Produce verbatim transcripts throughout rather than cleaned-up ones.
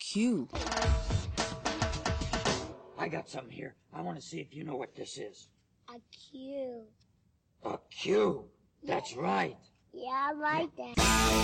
Q. I got something here. I want to see if you know what this is. A cube. A cube. That's right. Yeah, I like that.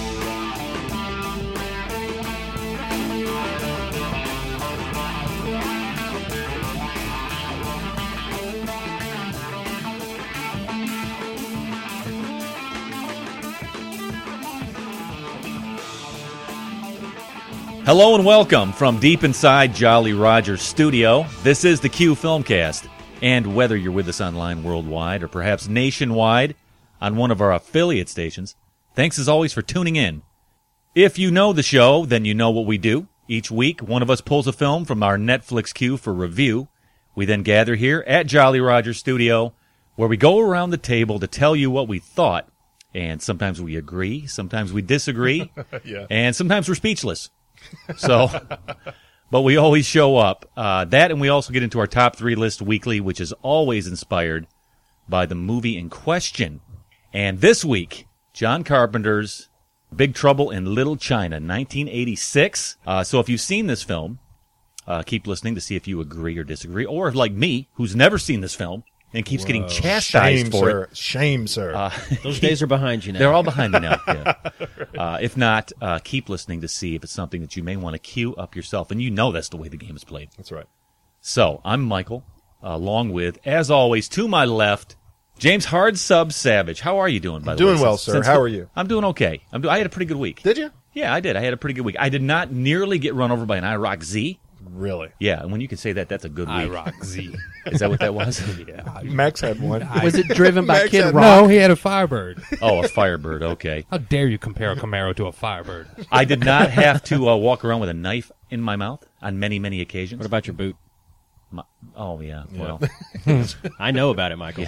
Hello and welcome from deep inside Jolly Roger's studio. This is the Q Filmcast, and whether you're with us online worldwide or perhaps nationwide on one of our affiliate stations, thanks as always for tuning in. If you know the show, then you know what we do. Each week, one of us pulls a film from our Netflix queue for review. We then gather here at Jolly Roger's studio, where we go around the table to tell you what we thought, and sometimes we agree, sometimes we disagree, yeah. and sometimes we're speechless. So, but we always show up. Uh, that, and we also get into our top three list weekly, which is always inspired by the movie in question. And this week, John Carpenter's Big Trouble in Little China, nineteen eighty-six. Uh, so if you've seen this film, uh, keep listening to see if you agree or disagree. Or if, like me, who's never seen this film and keeps Whoa. getting chastised Shame, for sir. it. Shame, sir. Uh, Those days are behind you now. They're all behind me now. Yeah. Uh, if not, uh, keep listening to see if it's something that you may want to queue up yourself. And you know that's the way the game is played. That's right. So, I'm Michael, uh, along with, as always, to my left, James Hard Sub Savage. How are you doing, by the Doing way? well, Since- sir. since How the- are you? I'm doing okay. I'm do- I had a pretty good week. Did you? Yeah, I did. I had a pretty good week. I did not nearly get run over by an IROC Z. Really? Yeah, and when you can say that, that's a good week. IROC Z. Is that what that was? Yeah. Max had one. Was it driven by Max Kid had- Rock? No, he had a Firebird. Oh, a Firebird. Okay. How dare you compare a Camaro to a Firebird? I did not have to uh, walk around with a knife in my mouth on many, many occasions. What about your boot? My, oh, yeah. Well, I know about it, Michael.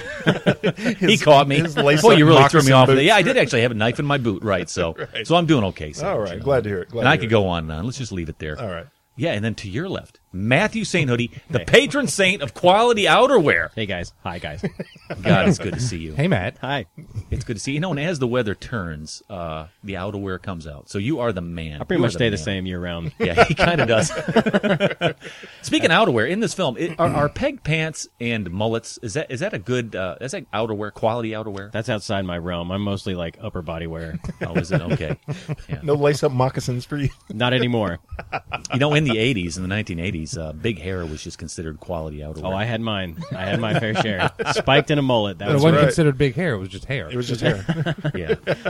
he caught me. his lace-up Boy, you really threw me moccasin off. boots. Yeah, I did actually have a knife in my boot, right? So, Right. so I'm doing okay. So, All right. Glad to hear it. Glad and to I hear could it. go on and on. Let's just leave it there. All right. Yeah, and then to your left, Matthew Saint Hoodie, the patron saint of quality outerwear. Hey, guys. Hi, guys. God, it's good to see you. Hey, Matt. Hi. It's good to see you. You know, and as the weather turns, uh, the outerwear comes out. So you are the man. I pretty You are much stay the man. same year round. Yeah, he kind of does. Speaking of outerwear, in this film, it, are, are peg pants and mullets, is that is that a good, uh, is that outerwear, quality outerwear? That's outside my realm. I'm mostly like upper body wear. Oh, is it? Okay. Yeah. No lace-up moccasins for you. Not anymore. You know, in the eighties, in the nineteen eighties, uh, big hair was just considered quality outerwear. Oh, I had mine. I had my fair share. Spiked in a mullet. That But it was wasn't right. considered big hair. It was just hair. It was just hair. Yeah.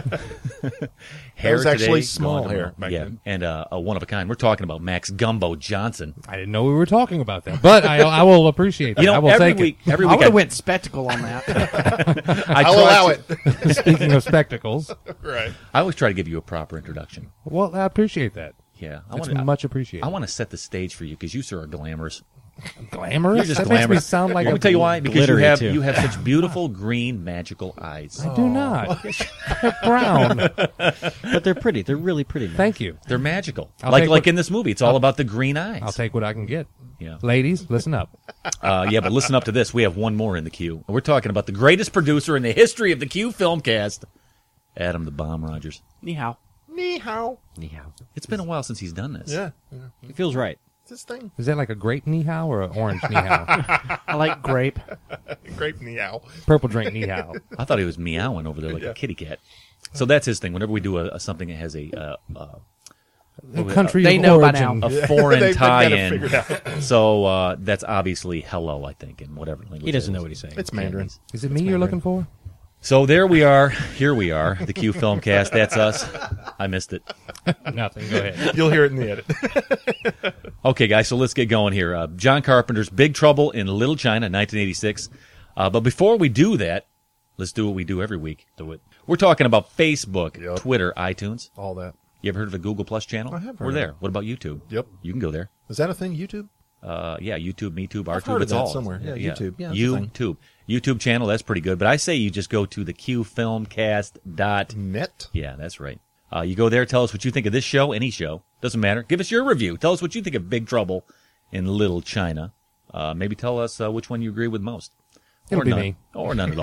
That was actually today, small gone hair tomorrow. back yeah, then. and uh, a one of a kind. We're talking about Max Gumbo Johnson. I didn't know we were talking about that. But I, I will appreciate that. You know, I will every take week, every I week would I, have went spectacle on that. I I'll try allow to- it. it. Speaking of spectacles, Right. I always try to give you a proper introduction. well, I appreciate that. Yeah, I It's want to. much appreciated. I want to set the stage for you because you, sir, are glamorous. glamorous. You're just that glamorous. makes me sound like Let a me tell you why. Because you glittery, have too. you have such beautiful green magical eyes. I do not. They're brown. But they're pretty. They're really pretty. Man. Thank you. They're magical. I'll like take like what- in this movie, it's all about the green eyes. I'll take what I can get. Yeah. Ladies, listen up. Uh, yeah, but listen up to this. We have one more in the queue. We're talking about the greatest producer in the history of the Q Filmcast, Adam the Bomb Rogers. Ni hao. Ni hao. Ni hao. It's been a while since he's done this. Yeah. yeah. It feels right. It's this thing. Is that like a grape knee how or an orange knee how? I like grape. Grape ni hao. Purple drink knee how. I thought he was meowing over there like Yeah. a kitty cat. So that's his thing. Whenever we do a, a something that has a uh, uh, The country They of know by origin. now. a foreign They've got it tie-in, figured out. so uh, that's obviously hello, I think, in whatever language. He doesn't that know is. what he's saying. It's Mandarin. Is it me you're looking for? So there we are. Here we are. The Q Filmcast. That's us. I missed it. Nothing. Go ahead. You'll hear it in the edit. Okay, guys, so let's get going here. Uh, John Carpenter's Big Trouble in Little China, nineteen eighty-six. Uh, but before we do that, let's do what we do every week. Do it. We're talking about Facebook, Yep. Twitter, iTunes. All that. You ever heard of the Google Plus channel? I have heard We're of there. it. What about YouTube? Yep. You can go there. Is that a thing? YouTube? Uh, yeah, YouTube, MeTube, RTube, I've heard of it's that all somewhere. Yeah, YouTube. Yeah, that's a thing. YouTube. YouTube channel, that's pretty good. But I say you just go to the Q Filmcast dot Net? Yeah, that's right. Uh, you go there, tell us what you think of this show, any show. Doesn't matter. Give us your review. Tell us what you think of Big Trouble in Little China. Uh, maybe tell us uh, which one you agree with most. It'll or be none, me. Or none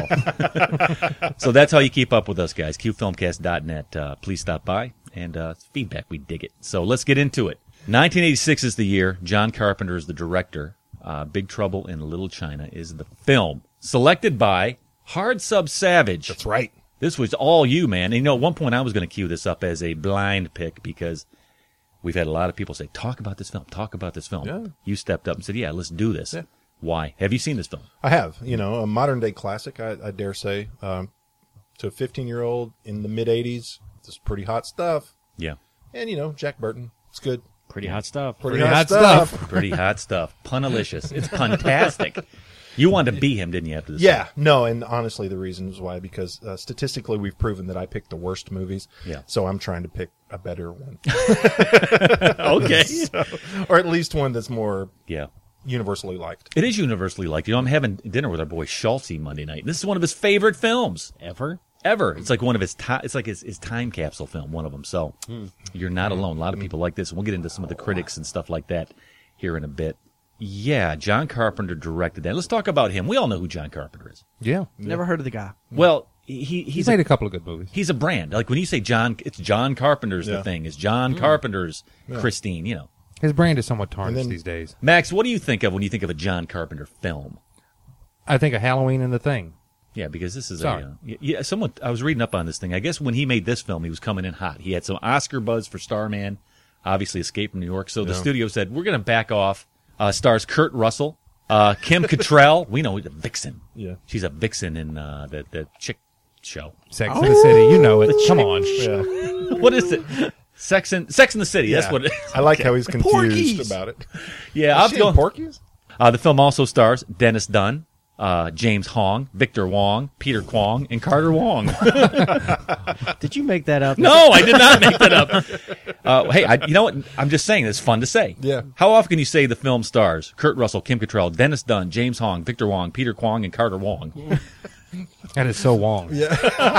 at all. So that's how you keep up with us, guys. Q Filmcast dot net. Uh, please stop by. And uh, feedback, we dig it. So let's get into it. nineteen eighty-six is the year. John Carpenter is the director. Uh, Big Trouble in Little China is the film. Selected by Hard Sub Savage. That's right. This was all you, man. And, you know, at one point I was going to cue this up as a blind pick because we've had a lot of people say, talk about this film, talk about this film. Yeah. You stepped up and said, yeah, let's do this. Yeah. Why? Have you seen this film? I have. You know, a modern-day classic, I, I dare say. Um, to a fifteen-year-old in the mid-eighties, this is pretty hot stuff. Yeah. And, you know, Jack Burton. It's good. Pretty hot stuff. Pretty, Pretty hot, hot stuff. Pretty hot stuff. Punalicious. It's puntastic. You wanted to be him, didn't you, after this? Yeah, no, and honestly, the reason is why, because uh, statistically, we've proven that I pick the worst movies. Yeah. So I'm trying to pick a better one. Okay. So, or at least one that's more Yeah. universally liked. It is universally liked. You know, I'm having dinner with our boy Schultze Monday night. This is one of his favorite films Ever? ever. It's like one of his ti it's like his, his time capsule film, one of them. So you're not alone. A lot of people like this. And we'll get into some of the critics and stuff like that here in a bit. Yeah, John Carpenter directed that. Let's talk about him. We all know who John Carpenter is. Yeah. Never heard of the guy. Well, he He's he's made a, a couple of good movies. he's a brand. Like when you say John, it's John Carpenter's Yeah. the thing. It's John Carpenter's Christine, you know. His brand is somewhat tarnished then- these days. Max, what do you think of when you think of a John Carpenter film? I think of Halloween and The Thing. Yeah, because this is Sorry. a uh, y- yeah. Someone I was reading up on this thing. I guess when he made this film, he was coming in hot. He had some Oscar buzz for Starman, obviously Escape from New York. So the Yeah. studio said we're going to back off. Uh, stars Kurt Russell, uh, Kim Cattrall. We know the vixen. Yeah. She's a vixen in uh, the the chick show. Sex and the City. You know it. Come on. Yeah. What is it? Sex in Sex in the City. That's Yeah. what it I like how he's confused Porky's. about it. Yeah, I'll Is she go. in Porky's? Uh, the film also stars Dennis Dunn, uh, James Hong, Victor Wong, Peter Kwong, and Carter Wong. Did you make that up? No, I did not make that up. Uh, hey, I, you know what? I'm just saying it's fun to say. Yeah. How often can you say the film stars Kurt Russell, Kim Cattrall, Dennis Dunn, James Hong, Victor Wong, Peter Kwong, and Carter Wong? That is so Wong. Yeah.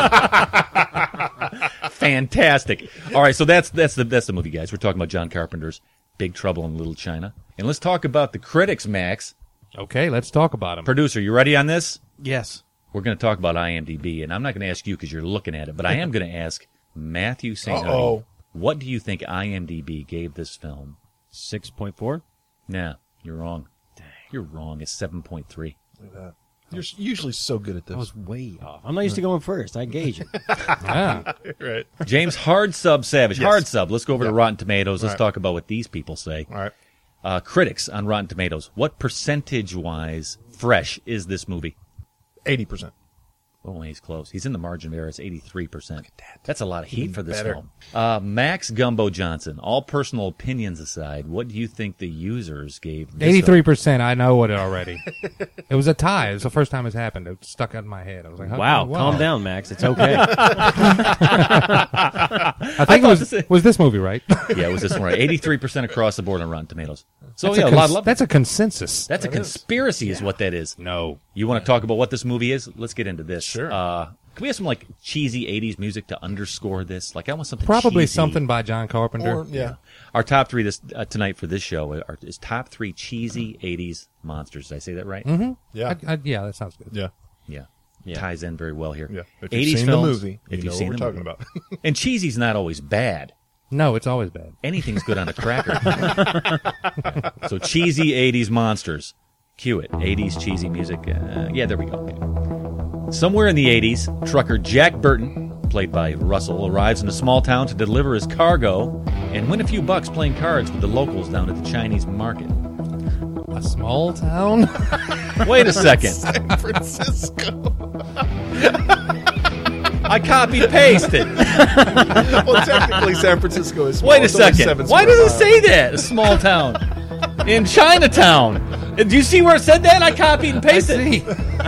Fantastic. All right, so that's that's the that's the movie, guys. We're talking about John Carpenter's Big Trouble in Little China, and let's talk about the critics. Max, Okay, let's talk about him. producer, you ready on this? Yes. We're going to talk about I M D B, and I'm not going to ask you because you're looking at it, but I am going to ask Matthew Saint Uh-oh. what do you think I M D B gave this film? six point four? Nah, you're wrong. You're wrong. It's seven point three. You're usually so good at That this. was way off. I'm not used to going first. I gauge it. Yeah. Right. James Hard Sub Savage. Yes. Hard Sub. Let's go over to Yep. Rotten Tomatoes. Let's Right. talk about what these people say. All right. Uh, critics on Rotten Tomatoes. What percentage-wise fresh is this movie? eighty percent. Oh, he's close. He's in the margin of error. It's eighty-three percent. That's a lot of heat for this better. film. Uh, Max Gumbo Johnson. All personal opinions aside, what do you think the users gave this eighty-three percent. I know it already. It was a tie. It was the first time it's happened. It stuck out in my head. I was like, how- Wow, calm down, Max. It's okay. I think it was, this- was this movie, right? film? Yeah, it was this one right. eighty-three percent across the board on Rotten Tomatoes. So, That's, yeah, a, a cons- lot of love. that's a consensus. That's a conspiracy is what that is. No. You want to talk about what this movie is? Let's get into this. Sure. Uh, can we have some like cheesy eighties music to underscore this? Like I want something Probably cheesy. something by John Carpenter. Or, yeah. Our top three this uh, tonight for this show are, is top three cheesy eighties monsters. Did I say that right? Mm-hmm. Yeah. I, I, yeah, that sounds good. Yeah. Yeah. Ties in very well here. Yeah. If you've eighties seen films, the movie, if you you've know seen what the we're movie. talking about. And cheesy's not always bad. No, it's always bad. Anything's good on a cracker. So cheesy eighties monsters. Cue it. eighties cheesy music. Uh, yeah, there we go. Somewhere in the eighties, trucker Jack Burton, played by Russell, arrives in a small town to deliver his cargo and win a few bucks playing cards with the locals down at the Chinese market. A small town? Wait a second. San Francisco. I copied pasted. Well, technically, San Francisco is small. Wait a It's only second. seven Why square does it miles. say that? A small town. In Chinatown. Do you see where it said that? I copied and pasted. See.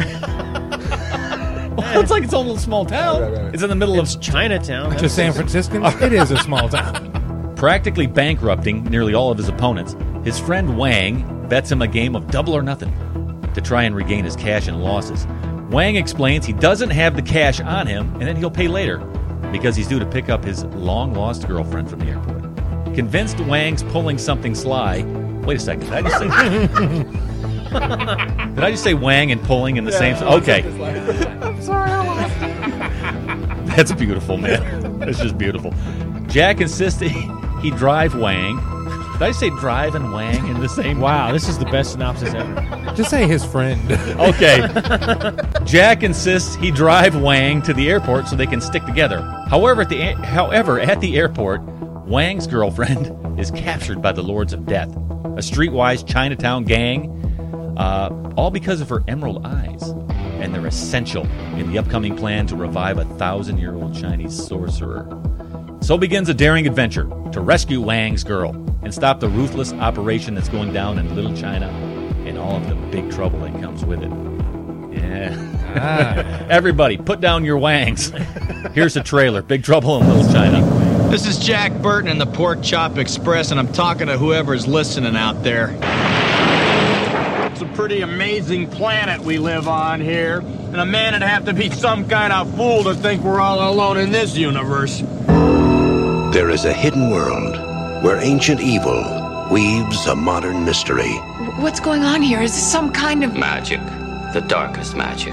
Well, it's like its own little small town. Right, right, right. It's in the middle It's Chinatown. To San Franciscans, it is a small town. of practically bankrupting nearly all of his opponents. His friend Wang bets him a game of double or nothing to try and regain his cash and losses. Wang explains he doesn't have the cash on him and then he'll pay later because he's due to pick up his long-lost girlfriend from the airport. Convinced Wang's pulling something sly. Wait a second. Did I just say... Did I just say Wang and pulling in the same... Okay. I'm sorry. That's beautiful, man. That's just beautiful. Jack insisted he drive Wang Did I say Drive and Wang in the same? Wow, this is the best synopsis ever. Just say his friend. Okay. Jack insists he drive Wang to the airport so they can stick together. However, at the however at the airport, Wang's girlfriend is captured by the Lords of Death, a streetwise Chinatown gang, uh, all because of her emerald eyes. And they're essential in the upcoming plan to revive a thousand-year-old Chinese sorcerer. So begins a daring adventure to rescue Wang's girl and stop the ruthless operation that's going down in Little China and all of the big trouble that comes with it. Yeah. Ah. Everybody, put down your Wangs. Here's a trailer, Big Trouble in Little China. This is Jack Burton in the Pork Chop Express, and I'm talking to whoever's listening out there. It's a pretty amazing planet we live on here, and a man would have to be some kind of fool to think we're all alone in this universe. There is a hidden world where ancient evil weaves a modern mystery. What's going on here? Is this some kind of magic? The darkest magic.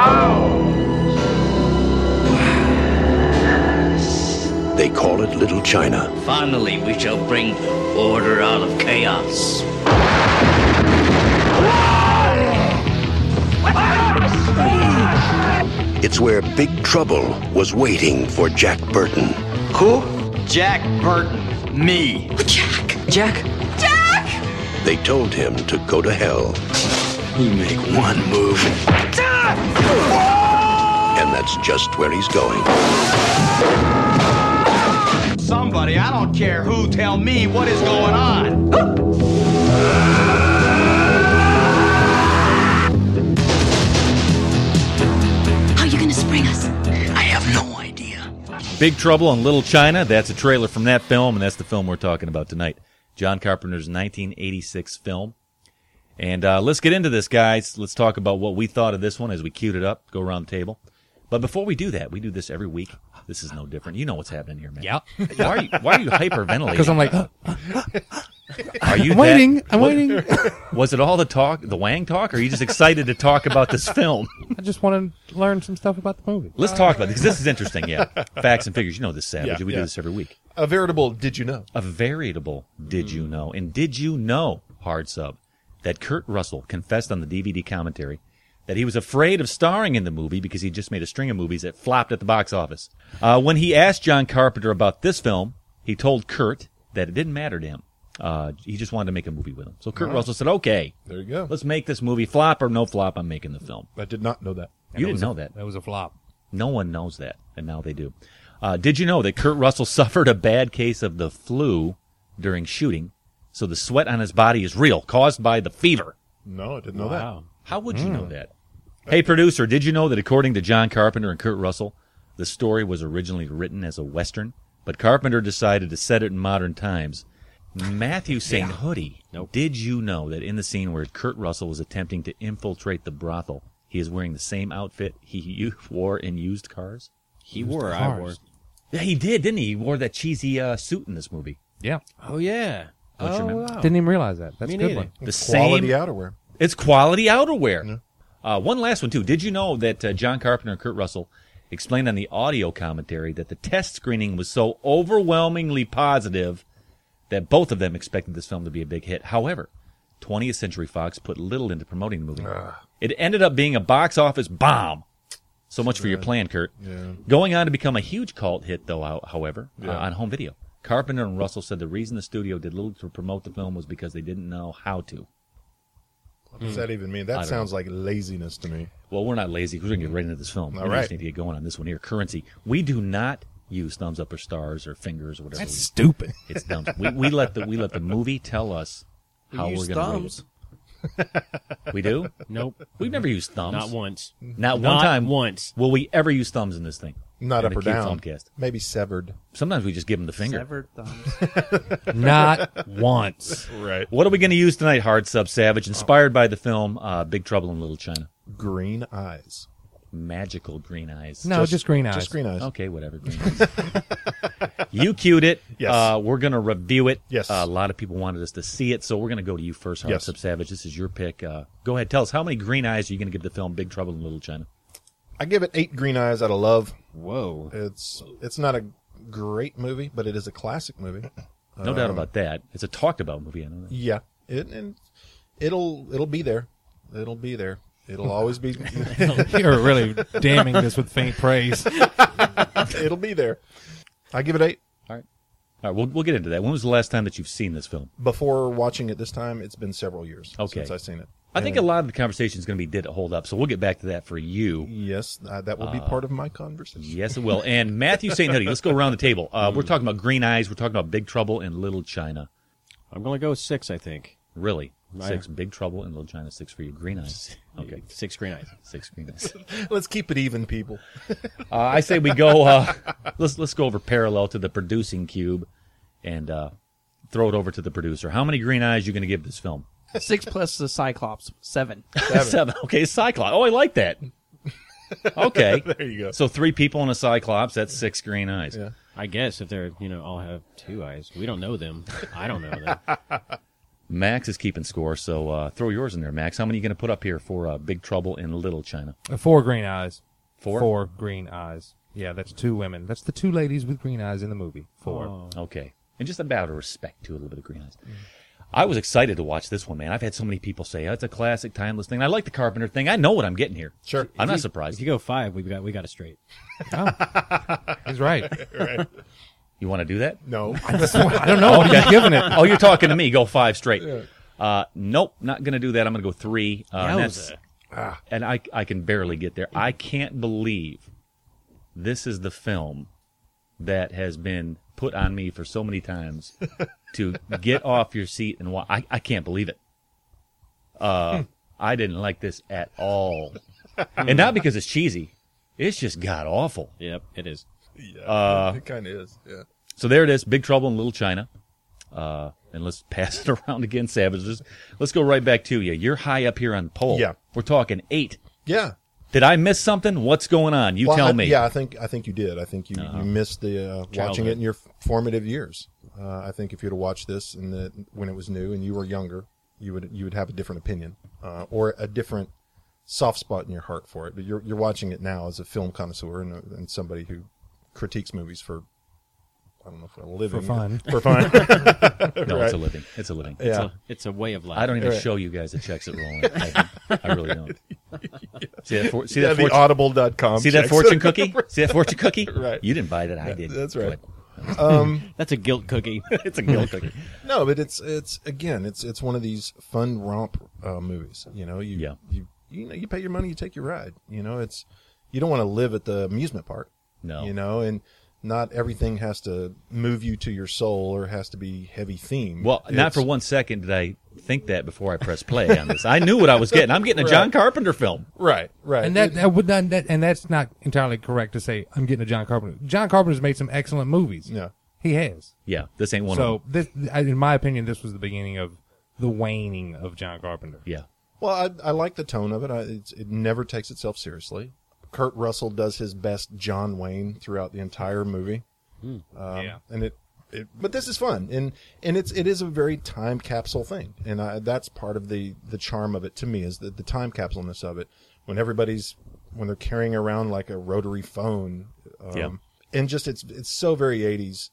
They call it Little China. Finally, we shall bring order out of chaos. It's where Big Trouble was waiting for Jack Burton. Who? Jack Burton. Me. Jack. Jack? Jack! They told him to go to hell. You make one move. And that's just where he's going. Somebody, I don't care who, tell me what is going on. How are you going to spring us? I have no idea. Big Trouble in Little China, that's a trailer from that film, and that's the film we're talking about tonight. John Carpenter's nineteen eighty-six film. And uh, let's get into this, guys. Let's talk about what we thought of this one as we queued it up, go around the table. But before we do that, we do this every week. This is no different. You know what's happening here, man. Yeah. Why are you, why are you hyperventilating? Because I'm like, uh, are you I'm that- waiting. I'm what- waiting. Was it all the talk, the Wang talk, or are you just excited to talk about this film? I just want to learn some stuff about the movie. Let's talk about it, because this is interesting, yeah. Facts and figures. You know this, Savage. Yeah, we yeah. do this every week. A veritable did you know? A veritable did you know? And did you know, hard sub, that Kurt Russell confessed on the D V D commentary that he was afraid of starring in the movie because he just made a string of movies that flopped at the box office. Uh, when he asked John Carpenter about this film, he told Kurt that it didn't matter to him. Uh, he just wanted to make a movie with him. So Kurt All right. Russell said, okay, There you go. let's make this movie. Flop or no flop, I'm making the film. I did not know that. You didn't was know a, that. That was a flop. No one knows that, and now they do. Uh, did you know that Kurt Russell suffered a bad case of the flu during shooting? So the sweat on his body is real, caused by the fever. No, I didn't know Wow. How would you know that? Hey, producer, did you know that according to John Carpenter and Kurt Russell, the story was originally written as a Western, but Carpenter decided to set it in modern times? Matthew Saint Hoodie, Nope. did you know that in the scene where Kurt Russell was attempting to infiltrate the brothel, he is wearing the same outfit he u- wore in Used Cars? He wore, I wore. Yeah, he did, didn't he? He wore that cheesy uh, suit in this movie. Yeah. Oh, yeah. Don't you oh, remember? wow. Didn't even realize that. That's Me a good neither. one. The Quality same. outerwear. It's quality outerwear. Uh, one last one, too. Did you know that uh, John Carpenter and Kurt Russell explained on the audio commentary that the test screening was so overwhelmingly positive that both of them expected this film to be a big hit? However, twentieth Century Fox put little into promoting the movie. It ended up being a box office bomb. So much for your plan, Kurt. Yeah. Going on to become a huge cult hit, though, how- however, uh, Yeah. on home video. Carpenter and Russell said the reason the studio did little to promote the film was because they didn't know how to. What does that even mean? I That don't sounds like laziness to me. Well, we're not lazy because we're going to get right into this film. All we right. just need to get going on this one here. Currency. We do not use thumbs up or stars or fingers or whatever. That's we, stupid. it's dumb. We, we let the we let the movie tell us We how use we're going to thumbs. rate it. We do? Nope. We've never used thumbs. Not once. Not one Not time. once. Will we ever use thumbs in this thing? Not In up the or Q down. Filmcast. Maybe severed. Sometimes we just give them the finger. Severed thumbs. Not once. Right. What are we going to use tonight, Hard Sub Savage? Inspired by the film uh, Big Trouble in Little China. Green eyes. Magical green eyes. No, just, green eyes. Just green eyes. Okay, whatever. Green eyes. You cued it. Yes. Uh, we're going to review it. Yes. Uh, a lot of people wanted us to see it, so we're going to go to you first, Hard Yes. Sub Savage. This is your pick. Uh, go ahead. Tell us, how many green eyes are you going to give the film Big Trouble in Little China? I give it eight green eyes out of love. Whoa. It's it's not a great movie, but it is a classic movie. No doubt Um, about that. It's a talked about movie. I know that. Yeah, it, and it'll it'll be there. It'll be there. It'll always be. You're really damning this with faint praise. It'll be there. I give it eight. All right. All right, we'll, we'll get into that. When was the last time that you've seen this film? Before watching it this time, it's been several years Okay. since I've seen it. I think a lot of the conversation is going to be did it hold up, so we'll get back to that for you. Yes, uh, that will be Uh, part of my conversation. Yes, it will. And Matthew Saint Hoodie, let's go around the table. Uh, we're talking about Green Eyes. We're talking about Big Trouble in Little China. I'm going to go six, I think. Really? Right. Six. Big Trouble in Little China. Six for you. Green Eyes. Okay. Six Green Eyes. Six Green Eyes. Let's keep it even, people. uh, I say we go. Uh, let's let's go over parallel to the producing cube, and uh, throw it over to the producer. How many Green Eyes are you going to give this film? Six plus the Cyclops. Seven. Seven. Seven. Okay, Cyclops. Oh, I like that. Okay. There you go. So three people in a Cyclops. That's six Green Eyes. Yeah. I guess if they're, you know, all have two eyes. We don't know them. I don't know them. Max is keeping score, so uh, throw yours in there, Max. How many are you going to put up here for uh, Big Trouble in Little China? Uh, Four green eyes. Four? Four green eyes. Yeah, that's two women. That's the two ladies with green eyes in the movie. Four. Oh. Okay. And just about a respect to a little bit of Green Eyes. I was excited to watch this one, man. I've had so many people say, oh, it's a classic, timeless thing. I like the Carpenter thing. I know what I'm getting here. Sure. I'm If not you- surprised. If you go five, we got we got it straight. He's right. Right. You want to do that? No. I don't know. I'm just giving it. Oh, you're talking to me. Go five straight. Uh, nope, not going to do that. I'm going to go three. Uh, and, that's, Ah. and I, I can barely get there. I can't believe this is the film that has been put on me for so many times to get off your seat and watch. I, I can't believe it. Uh, I didn't like this at all. And not because it's cheesy. It's just god awful. Yep, it is. Yeah, Uh, it kind of is. Yeah. So there it is, Big Trouble in Little China. Uh, and let's pass it around again, Savage. Let's, let's go right back to you. You're high up here on the poll. Yeah. We're talking eight. Yeah. Did I miss something? What's going on? You Well, tell I- me. Yeah, I think I think you did. I think you, Uh-huh. you missed the uh, watching Childhood. it in your formative years. Uh, I think if you'd have watched this in the, when it was new and you were younger, you would you would have a different opinion uh, or a different soft spot in your heart for it. But you're you're watching it now as a film connoisseur and, a, and somebody who critiques movies for I don't know for a living For fun. for fun. No, Right. it's a living. It's a living. Yeah. It's a, it's a way of life. I don't even Right. show you guys the checks that roll in. I, I really don't. See that? For, see Yeah, that? the fortune, audible dot com. see that checks. fortune cookie? See that fortune cookie? Right. You didn't buy that. I did. That's Go right. ahead. Um, That's a guilt cookie. It's a guilt cookie. No, but it's it's again, it's it's one of these fun romp uh, movies. You know, you Yeah. you you know, you pay your money, you take your ride. You know, it's you don't want to live at the amusement park. No. You know, and not everything has to move you to your soul or has to be heavy theme. Well, not It's- for one second did I think that before I pressed play on this. I knew what I was getting. I'm getting a John Carpenter film. Right, right. And that, that would not, that, and that's not entirely correct to say I'm getting a John Carpenter. John Carpenter's made some excellent movies. Yeah. He has. Yeah, this ain't one So of them. this, in my opinion, this was the beginning of the waning of John Carpenter. Yeah. Well, I, I like the tone of it. I, it's, it never takes itself seriously. Kurt Russell does his best John Wayne throughout the entire movie. Um, Yeah. and it, it, but this is fun, and and it's it is a very time capsule thing, and I, that's part of the the charm of it to me is the the time capsuleness of it. When everybody's when they're carrying around like a rotary phone, um, Yeah. and just it's it's so very eighties.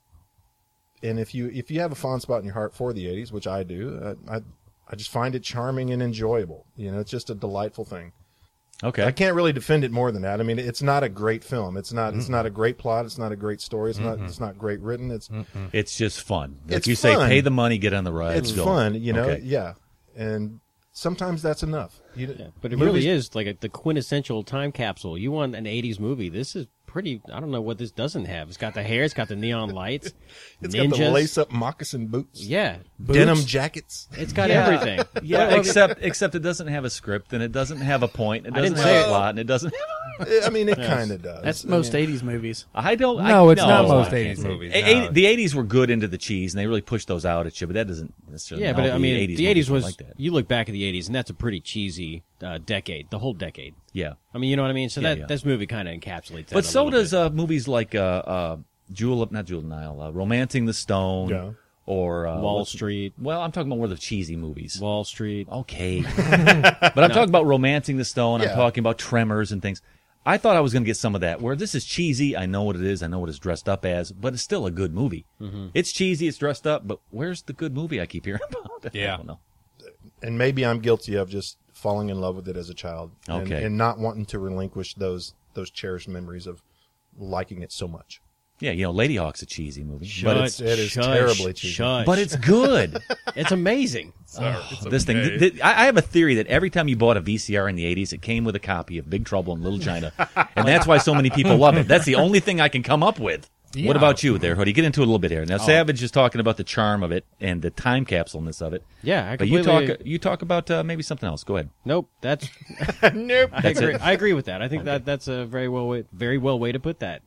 And if you if you have a fond spot in your heart for the eighties, which I do, I I, I just find it charming and enjoyable. You know, it's just a delightful thing. Okay. I can't really defend it more than that. I mean, it's not a great film. It's not. It's not a great plot. It's not a great story. It's not. It's not great written. It's. It's just fun. Like It's you say, fun. pay the money, get on the ride. It's go. fun. You know. Okay. Yeah. And sometimes that's enough. You, Yeah, but it movies- really is like a, the quintessential time capsule. You want an eighties movie. This is pretty. I don't know what this doesn't have. It's got the hair. It's got the neon lights. It's ninjas. got the lace-up moccasin boots. Yeah, Denim boots. jackets. It's got Yeah. everything. Yeah, Well, except except it doesn't have a script and it doesn't have a point. It I doesn't didn't have say a it. plot and it doesn't. I mean, it kind of does. That's I most mean, eighties movies. I don't. No, I, it's not no, most I can't eighties say. movies, A- no. eighty- the eighties were good into the cheese and they really pushed those out at you, but that doesn't necessarily. yeah, all but I the mean, eighties the eighties movies was. were like that. You look back at the eighties, and that's a pretty cheesy uh, decade. The whole decade. Yeah, I mean, you know what I mean. So Yeah, that yeah. this movie kind of encapsulates that. but a so little does bit. uh, movies like uh, uh, Jewel of not Jewel of the Nile, uh, Romancing the Stone, Yeah. or uh, Wall what's- Street. Well, I'm talking about more of the cheesy movies. Wall Street. Okay, but I'm talking about Romancing the Stone. I'm Yeah. talking about Tremors and things. I thought I was going to get some of that, where this is cheesy. I know what it is. I know what it's dressed up as, but it's still a good movie. Mm-hmm. It's cheesy. It's dressed up, but where's the good movie I keep hearing about? Yeah. I don't know. And maybe I'm guilty of just falling in love with it as a child. And, Okay. and not wanting to relinquish those those cherished memories of liking it so much. Yeah, you know, Lady Hawk's a cheesy movie. Shush, but it's, it is shush, terribly cheesy. Shush. but it's good. It's amazing. Oh, this thing. Th- th- I I have a theory that every time you bought a V C R in the eighties, it came with a copy of Big Trouble in Little China. And that's why so many people love it. That's the only thing I can come up with. Yeah. What about you there, Hoodie? Get into it a little bit here. Now, Savage is talking about the charm of it and the time capsuleness of it. Yeah, I But you completely- talk you talk about uh, maybe something else. Go ahead. Nope, that's Nope. I That's agree. it. I agree with that. I think that that's a very well way, very well way to put that.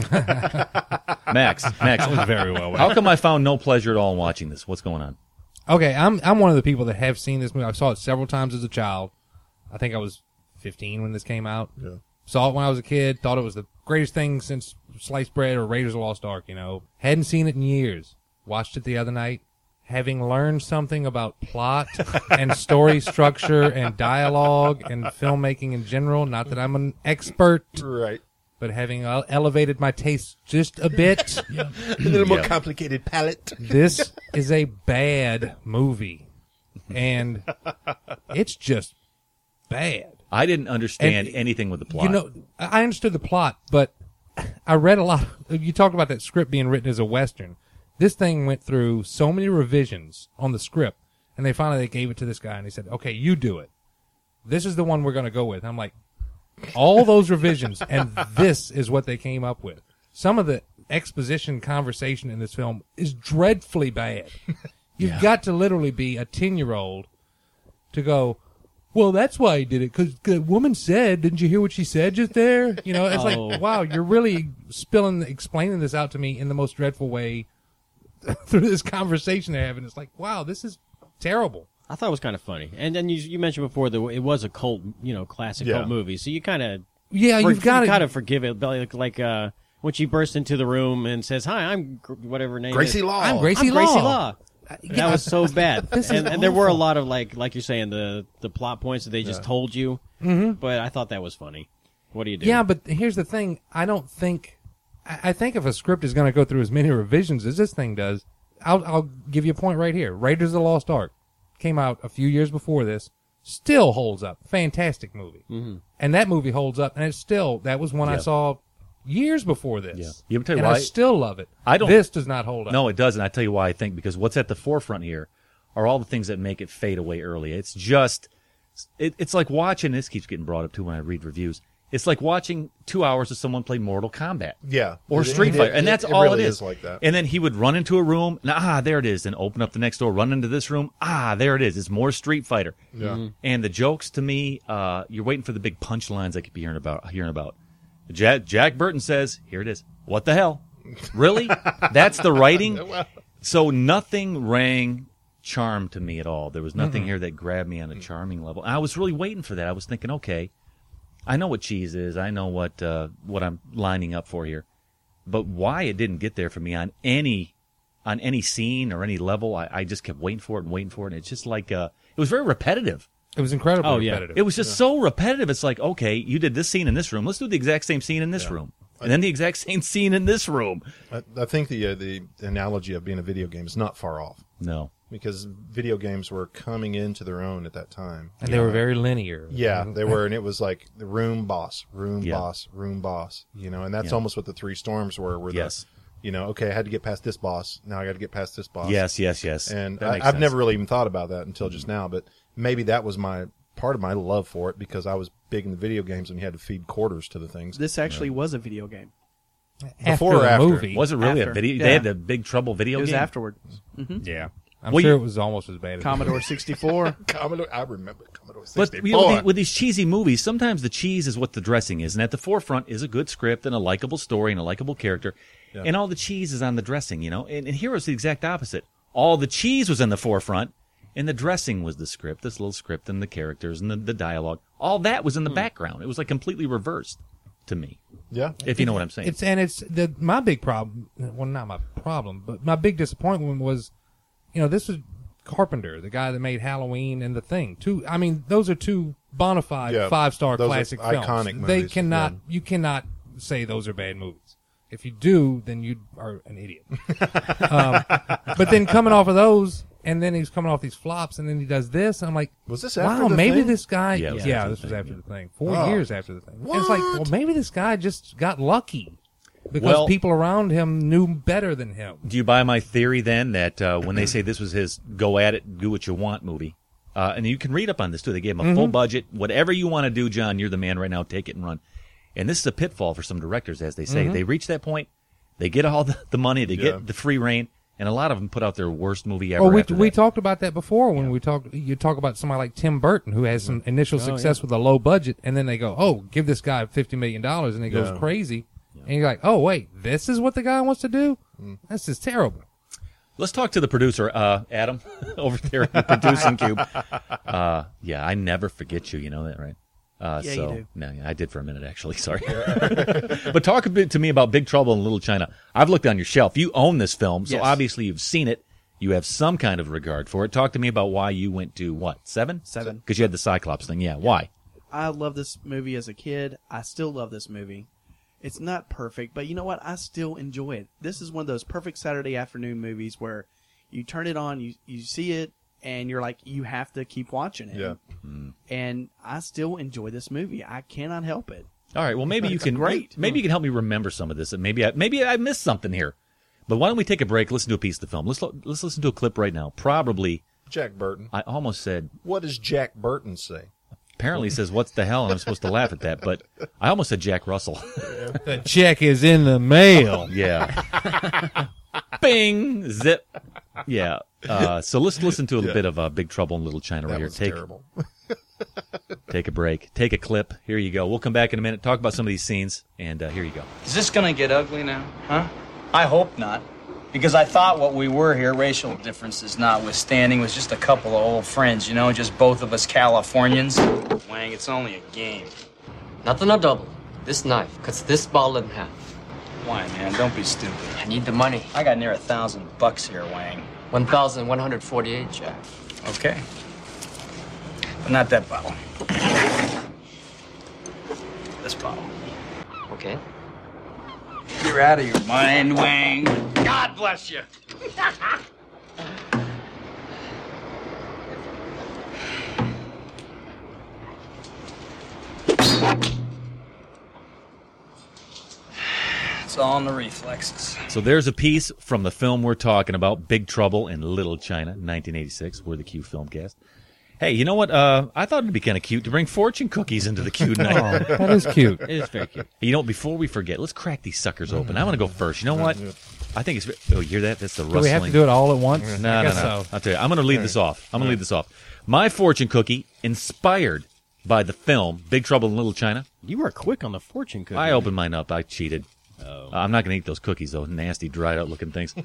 Max, Max. That was very well. How come I found no pleasure at all in watching this? What's going on? Okay, I'm I'm one of the people that have seen this movie. I saw it several times as a child. I think I was fifteen when this came out. Yeah. Saw it when I was a kid. Thought it was the greatest thing since sliced bread or Raiders of the Lost Ark. You know, hadn't seen it in years. Watched it the other night. Having learned something about plot and story structure and dialogue and filmmaking in general. Not that I'm an expert, Right. but having ele- elevated my taste just a bit. A little more Yeah. complicated palette. This is a bad movie, and it's just bad. I didn't understand And, anything with the plot. You know, I understood the plot, but I read a lot. You talked about that script being written as a Western. This thing went through so many revisions on the script, and they finally they gave it to this guy, and he said, "Okay, you do it. This is the one we're going to go with." And I'm like, all those revisions, and this is what they came up with. Some of the exposition conversation in this film is dreadfully bad. You've Yeah. got to literally be a ten-year-old to go, well, that's why he did it, because the woman said, didn't you hear what she said just there? You know, it's Oh. like, wow, you're really spilling, explaining this out to me in the most dreadful way through this conversation they're having. It's like, wow, this is terrible. I thought it was kind of funny. And then you you mentioned before that it was a cult, you know, classic Yeah. cult movie. So you kind of Yeah, you've got to kind of forgive it, but like, like uh, when she bursts into the room and says, "Hi, I'm Gr- whatever her name Gracie is. Law. I'm Gracie I'm Gracie Law. Law." That was so bad. This is and, and there were a awful. lot of like like you're saying the the plot points that they just Yeah. told you. Mm-hmm. But I thought that was funny. What do you do? Yeah, but here's the thing. I don't think, I I think if a script is going to go through as many revisions as this thing does, I'll, I'll give you a point right here. Raiders of the Lost Ark came out a few years before this, still holds up. Fantastic movie. Mm-hmm. And that movie holds up, and it's still, that was one I Yeah. saw years before this. Yeah. You ever tell you and why- I still love it. I don't- This does not hold up. No, it doesn't. I tell you why I think, because what's at the forefront here are all the things that make it fade away early. It's just, it, it's like watching, this keeps getting brought up too when I read reviews. It's like watching two hours of someone play Mortal Kombat. Yeah. Or It- Street it- Fighter. And it- that's it all really it is. is like that. And then he would run into a room, and, ah, there it is, and open up the next door, run into this room, ah, there it is. It's more Street Fighter. Yeah. Mhm. And the jokes, to me, uh, you're waiting for the big punchlines I could be hearing about. Hearing about. Jack, Jack Burton says, here it is. What the hell? Really? That's the writing? So nothing rang charm to me at all. There was nothing Mm-mm. here that grabbed me on a charming level. I was really waiting for that. I was thinking, okay, I know what cheese is. I know what uh, what I'm lining up for here. But why it didn't get there for me on any on any scene or any level, I, I just kept waiting for it and waiting for it. And it's just like uh, it was very repetitive. It was incredibly Oh, yeah. repetitive. It was just so repetitive. It's like, okay, you did this scene in this room. Let's do the exact same scene in this Yeah. room, and then the exact same scene in this room. I, I think the uh, the analogy of being a video game is not far off, No. because video games were coming into their own at that time. and they were very linear. Yeah, they were, and it was like the room boss, room Yeah. boss, room boss. You know, and that's Yeah. almost what the Three Storms were. Were Yes. the, you know, okay, I had to get past this boss. Now I got to get past this boss. Yes, yes, yes. And That I, makes I've sense. never really even thought about that until just now. But maybe that was my part of my love for it, because I was big in the video games and you had to feed quarters to the things. This actually was a video game. After Before or the after? movie. Was it really After. a video? Yeah. They had the Big Trouble video It was game? afterward. hmm Yeah. I'm Well, sure you- it was almost as bad as Commodore sixty-four. Commodore, I remember Commodore But sixty-four. you know, with, the- with these cheesy movies, sometimes the cheese is what the dressing is, and at the forefront is a good script and a likable story and a likable character, Yeah. and all the cheese is on the dressing. You know, and, and here was the exact opposite. All the cheese was in the forefront, and the dressing was the script, this little script, and the characters and the, the dialogue. All that was in the background. It was like completely reversed to me, yeah, if you know what I'm saying. It's and it's the my big problem. Well, not my problem, but my big disappointment was, you know, this was Carpenter, the guy that made Halloween and The Thing. Two, I mean, those are two bona fide Yeah, five star those are classic iconic films. They movies, cannot, yeah. you cannot say those are bad movies. If you do, then you are an idiot. um, but then coming off of those, and then he's coming off these flops, and then he does this. I'm like, Was this after wow, The maybe Thing? this guy. Yeah, Yeah, it was after this The was Thing, after yeah. the thing. Four Oh. years after the thing. And it's like, well, maybe this guy just got lucky because Well- people around him knew better than him. Do you buy my theory then that uh, when they say this was his go at it, do what you want movie, uh, and you can read up on this too. They gave him a full budget, whatever you want to do, John. You're the man right now. Take it and run. And this is a pitfall for some directors, as they say. They reach that point, they get all the, the money, they Yeah. get the free reign, and a lot of them put out their worst movie ever. Oh, we after we that. talked about that before when we talked. You talk about somebody like Tim Burton who has some initial Oh, success yeah. with a low budget, and then they go, "Oh, give this guy fifty million dollars," and he goes Yeah. crazy, and you're like, "Oh, wait, this is what the guy wants to do? Mm. This is terrible." Let's talk to the producer, uh, Adam, over there in the producing cube. Uh, yeah, I never forget you. You know that, right? Uh, Yeah, you so, do. No, yeah, I did for a minute, actually. Sorry. But talk a bit to me about Big Trouble in Little China. I've looked on your shelf. You own this film, so Yes. obviously you've seen it. You have some kind of regard for it. Talk to me about why you went to, what, seven? Seven. Because you had the Cyclops thing. Yeah, why? I love this movie as a kid. I still love this movie. It's not perfect, but you know what? I still enjoy it. This is one of those perfect Saturday afternoon movies where you turn it on, you you see it, and you're like, you have to keep watching it. Yeah. And I still enjoy this movie. I cannot help it. All right, well, maybe you It's can great. Maybe you can help me remember some of this, and maybe I, maybe I missed something here. But why don't we take a break, listen to a piece of the film. Let's lo- let's listen to a clip right now. Probably, Jack Burton. I almost said, What does Jack Burton say? apparently he says, what's the hell, and I'm supposed to laugh at that, but I almost said Jack Russell. The check is in the mail. Yeah. Bing! Zip. Yeah. Uh, so let's listen to a Yeah. bit of uh, Big Trouble in Little China right That here. was Take, terrible. take a break. Take a clip. Here you go. We'll come back in a minute, talk about some of these scenes, and uh, here you go. Is this gonna get ugly now, huh? I hope not. Because I thought what we were here, racial differences notwithstanding, was just a couple of old friends, you know, just both of us Californians. Wang, it's only a game. Nothing a double. This knife cuts this bottle in half. Why, man? Don't be stupid. I need the money. I got near a thousand bucks here, Wang. one thousand one hundred forty-eight, Jack. Okay. But not that bottle. This bottle. Okay. You're out of your mind, Wang. God bless you. It's all in the reflexes. So there's a piece from the film we're talking about, Big Trouble in Little China, nineteen eighty-six. We're the Q Filmcast. Hey, you know what? Uh, I thought it'd be kind of cute to bring fortune cookies into the Q tonight. Oh, that is cute. It is very cute. You know, before we forget, let's crack these suckers open. I want to go first. You know what? I think it's. Oh, you hear that? That's the Do rustling. we have to do it all at once? No, I no, guess no. so. I'll tell you. I'm going to lead this off. I'm going to lead this off. My fortune cookie, inspired by the film Big Trouble in Little China. You were quick on the fortune cookie. I opened mine up. I cheated. Oh. Uh, I'm not going to eat those cookies, though. Nasty, dried out looking things.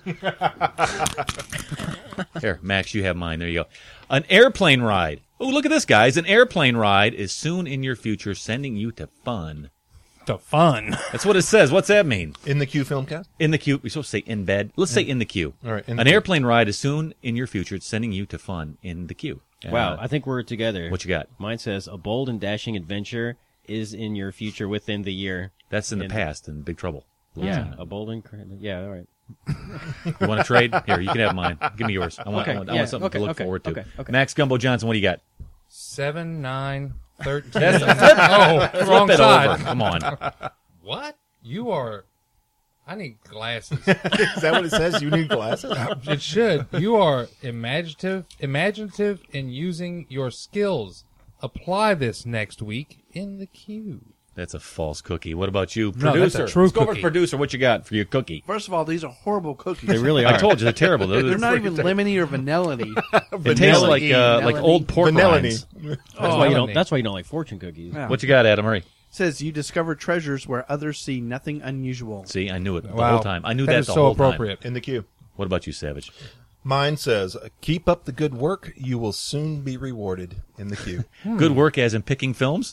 Here, Max, you have mine. There you go. An airplane ride. Oh, look at this, guys. An airplane ride is soon in your future, sending you to fun. To fun. That's what it says. What's that mean? In the Q Filmcast? In the queue. We're supposed to say in bed. Let's say in the queue. All right, in An the queue. airplane ride is soon in your future. It's sending you to fun in the queue. Wow, Uh, I think we're together. What you got? Mine says a bold and dashing adventure is in your future within the year. That's in the In- past in Big Trouble. Yeah, a bold and cr- yeah. All right. You want to trade? Here, you can have mine. Give me yours. I want, Okay, I want, I yeah, want something okay, to look okay, forward to. okay, okay. Max Gumbo Johnson, what do you got? Seven, nine, thirteen. That's oh, wrong Flip it side. over. Come on. What? You are. I need glasses. Is that what it says? You need glasses? It should. You are imaginative, imaginative in using your skills. Apply this next week in the queue. That's a false cookie. What about you, No, producer? that's a true Let's go over to cookie. producer. What you got for your cookie? First of all, these are horrible cookies. They really are. I told you they're terrible. They're, They're not even lemony or vanilla-y. It tastes like uh, like old pork Vanilla-y. rinds. That's Oh, why you melanie. don't. That's why you don't like fortune cookies. Yeah. What you got, Adam? Hurry. Says you discover treasures where others see nothing unusual. See, I knew it the Wow. whole time. I knew That that is the so whole appropriate. In the queue. time. What about you, Savage? Mine says, keep up the good work. You will soon be rewarded in the queue. Good work as in picking films?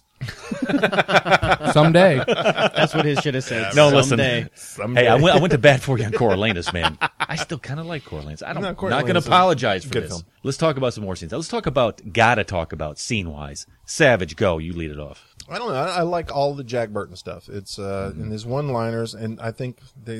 Someday. That's what his should have said. No, Someday. listen. Someday. Hey, I went, I went to bat for you on Coriolanus, man. I still kind of like Coriolanus. I don't, No, not Coriolanus going is to apologize a for good this. film. Let's talk about some more scenes. Let's talk about, gotta talk about scene-wise. Savage, go. You lead it off. I don't know. I, I like all the Jack Burton stuff. It's uh, Mm-hmm. in his one-liners, and I think they,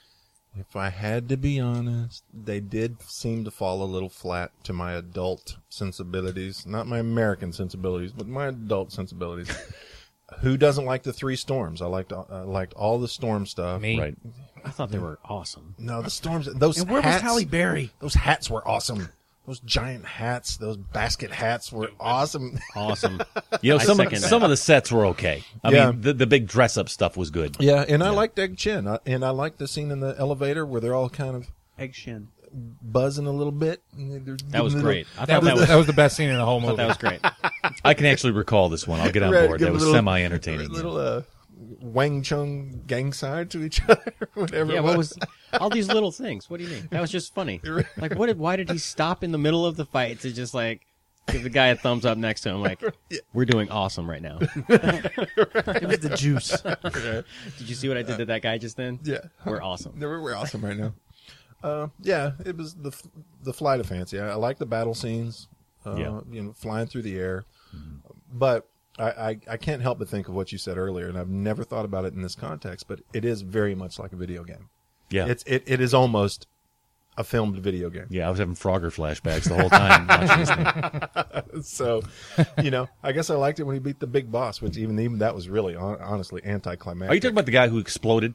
if I had to be honest, they did seem to fall a little flat to my adult sensibilities. Not my American sensibilities, but my adult sensibilities. Who doesn't like the Three Storms? I liked uh, I liked all the Storm stuff. Me. Right. I thought they were awesome. No, the Storms. Those And where hats, was Halle Berry? Those hats were awesome. Those giant hats, those basket hats were awesome. Awesome. You know, I some, of, second that. some of the sets were okay. I Yeah. mean, the, the big dress-up stuff was good. Yeah, and I liked Egg Chin, I, and I liked the scene in the elevator where they're all kind of Egg Shin. buzzing a little bit. That was great. I That thought was, that was, that was the best scene in the whole I movie. thought that was great. I can actually recall this one. I'll get on Right, board. give That a was little- semi-entertaining. A little uh, Wang Chung gang side to each other, whatever. Yeah, it what was all these little things? What do you mean? That was just funny. Like, what? Did, why did he stop in the middle of the fight to just like give the guy a thumbs up next to him? Like, we're doing awesome right now. It was the juice. Did you see what I did to that guy just then? Yeah, We're awesome. We're, we're awesome right now. Uh, yeah, it was the the flight of fancy. I, I like the battle scenes. Uh, Yeah. you know, flying through the air, but I, I I can't help but think of what you said earlier, and I've never thought about it in this context. But it is very much like a video game. Yeah. It's it, it is almost a filmed video game. Yeah, I was having Frogger flashbacks the whole time watching this thing. So, you know, I guess I liked it when he beat the big boss, which even even that was really hon- honestly anticlimactic. Are you talking about the guy who exploded?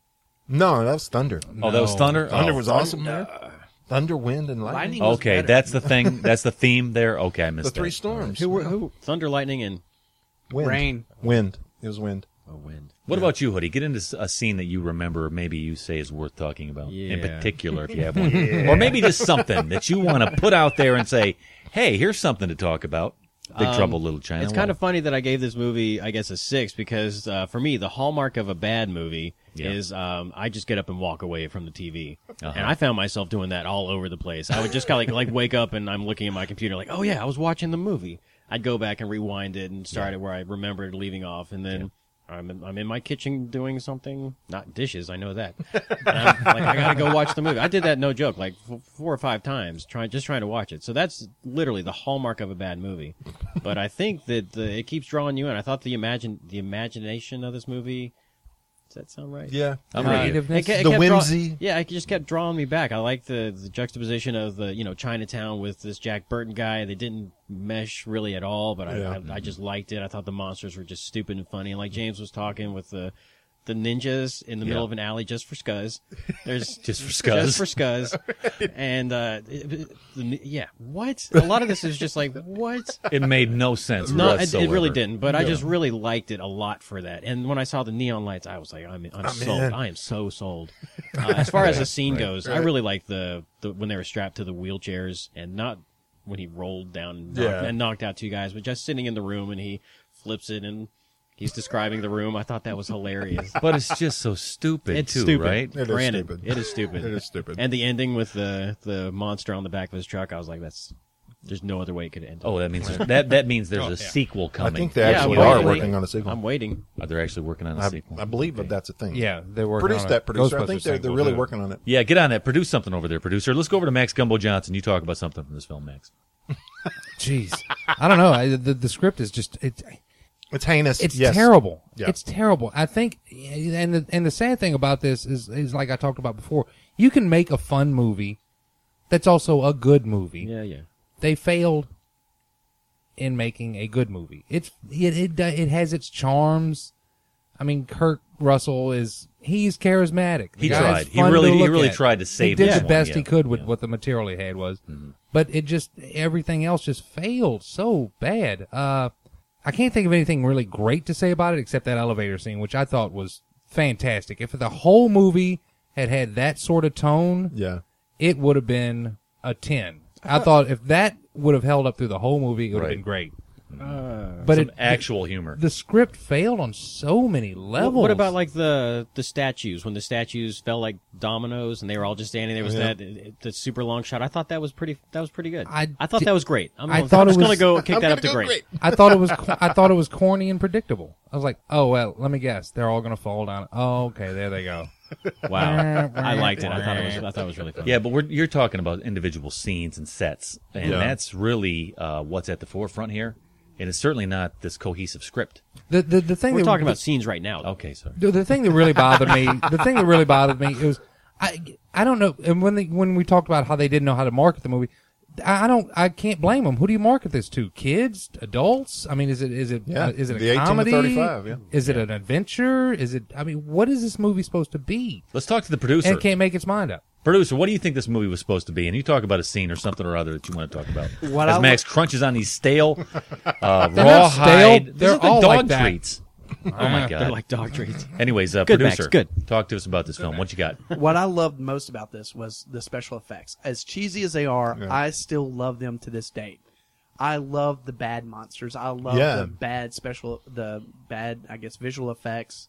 No, that was Thunder. Oh, that was Thunder? Thunder Oh. was awesome, man. Thunder, wind, and lightning. Lightning was Okay, better. that's the thing. That's the theme there. Okay, I The missed three that. storms. Who were who? Thunder, lightning, and Wind. Rain. Wind. It was wind. oh, wind. What about you, Hoodie? Get into s- a scene that you remember, maybe you say is worth talking about in Yeah. particular, if you have one. Or maybe just something that you want to put out there and say, hey, here's something to talk about. Big Um, Trouble, Little China. It's kind of funny that I gave this movie, I guess, a six because uh, for me, the hallmark of a bad movie Yeah. is um, I just get up and walk away from the T V, Uh-huh. and I found myself doing that all over the place. I would just kind of like, like wake up and I'm looking at my computer, like, oh yeah, I was watching the movie. I'd go back and rewind it and start it where I remembered leaving off, and then. I'm in, I'm in my kitchen doing something, not dishes, I know that. And I'm like, I gotta go watch the movie. I did that, no joke, like f- four or five times, trying just trying to watch it. So that's literally the hallmark of a bad movie. But I think that the, it keeps drawing you in. I thought the imagine the imagination of this movie. Does that sound right? Yeah. I'm Uh, ready. it, it The kept draw- whimsy. yeah, it just kept drawing me back. I like the, the juxtaposition of the you know Chinatown with this Jack Burton guy. They didn't mesh really at all, but I, Yeah. I I just liked it. I thought the monsters were just stupid and funny. And like James was talking with the the ninjas in the middle Yeah. of an alley just for scuzz. There's Just for scuzz. Just for scuzz. And uh, it- it- the, yeah, what? A lot of this is just like what? It made no sense No, it, whatsoever. it really didn't. But I No. just really liked it a lot for that. And when I saw the neon lights, I was like, I'm, I'm, I'm sold. in. I am so sold. Uh, as far as the scene right, goes, I right. really liked the, the when they were strapped to the wheelchairs and not when he rolled down and knocked, Yeah. and knocked out two guys, but just sitting in the room and he flips it and he's describing the room. I thought that was hilarious. But it's just so stupid, It's too, stupid. right? It is Granted, stupid. it is stupid. It is stupid. And the ending with the the monster on the back of his truck, I was like, that's there's no other way it could end. Oh, that means that that means there's Oh, a yeah. sequel I coming. think they Yeah, actually I'm are waiting. working on a sequel. I'm waiting. Are they actually working on a I, sequel? I believe that that's a thing. Yeah, they're working Produce on that, a producer. I think Ghostbusters they're, they're sequel, really too. working on it. Yeah, get on that. Produce something over there, producer. Let's go over to Max Gumbo Johnson. You talk about something from this film, Max. Jeez, I don't know. I, the the script is just it. It's heinous. It's yes. terrible. Yeah. It's terrible. I think, and the, and the sad thing about this is, is like I talked about before. You can make a fun movie that's also a good movie. Yeah, yeah. They failed in making a good movie. It's it it it has its charms. I mean, Kurt Russell is he's charismatic. The He guy's tried. He fun really- to he look really at. tried to save He did this the one, best yeah. he could with Yeah. what the material he had was, Mm-hmm. but it just everything else just failed so bad. Uh, I can't think of anything really great to say about it except that elevator scene, which I thought was fantastic. If the whole movie had had that sort of tone, Yeah. it would have been a ten. I thought if that would have held up through the whole movie, it would have Right. been great. Uh, but Some it, actual humor. The script failed on so many levels. What, what about like the the statues when the statues fell like dominoes and they were all just standing there? Was Yeah. that the super long shot? I thought that was pretty. That was pretty good. I I thought di- that was great. I'm, I I'm thought just it was- gonna go kick I'm that up gonna to go great. great. I thought it was co- I thought it was corny and predictable. I was like, oh well, let me guess, they're all gonna fall down. Oh, okay, there they go. Wow, I liked it. I thought it was. I thought it was really fun. Yeah, but we're, you're talking about individual scenes and sets, and Yeah. that's really uh, what's at the forefront here. And it's certainly not this cohesive script. The the, the thing We're that, talking the, about scenes right now. Okay, sorry. the, the thing that really bothered me, the thing that really bothered me, it was I I don't know. And when they, when we talked about how they didn't know how to market the movie, I, I don't I can't blame them. Who do you market this to? Kids, adults? I mean, is it is it Yeah, uh, is it the a eighteen to comedy? thirty-five, yeah. Is it an adventure? Is it? I mean, what is this movie supposed to be? Let's talk to the producer. And it can't make its mind up. Producer, what do you think this movie was supposed to be? And you talk about a scene or something or other that you want to talk about. What As I Max crunches on these stale, uh, They're raw not stale. hide. They're These are like all dog like that. treats. Oh my god! They're like dog treats. Anyways, uh, Good, Max, producer, good. talk to us about this film. What you got? What I loved most about this was the special effects. As cheesy as they are, Yeah. I still love them to this date. I love the bad monsters. I love Yeah. the bad special, the bad, I guess, visual effects.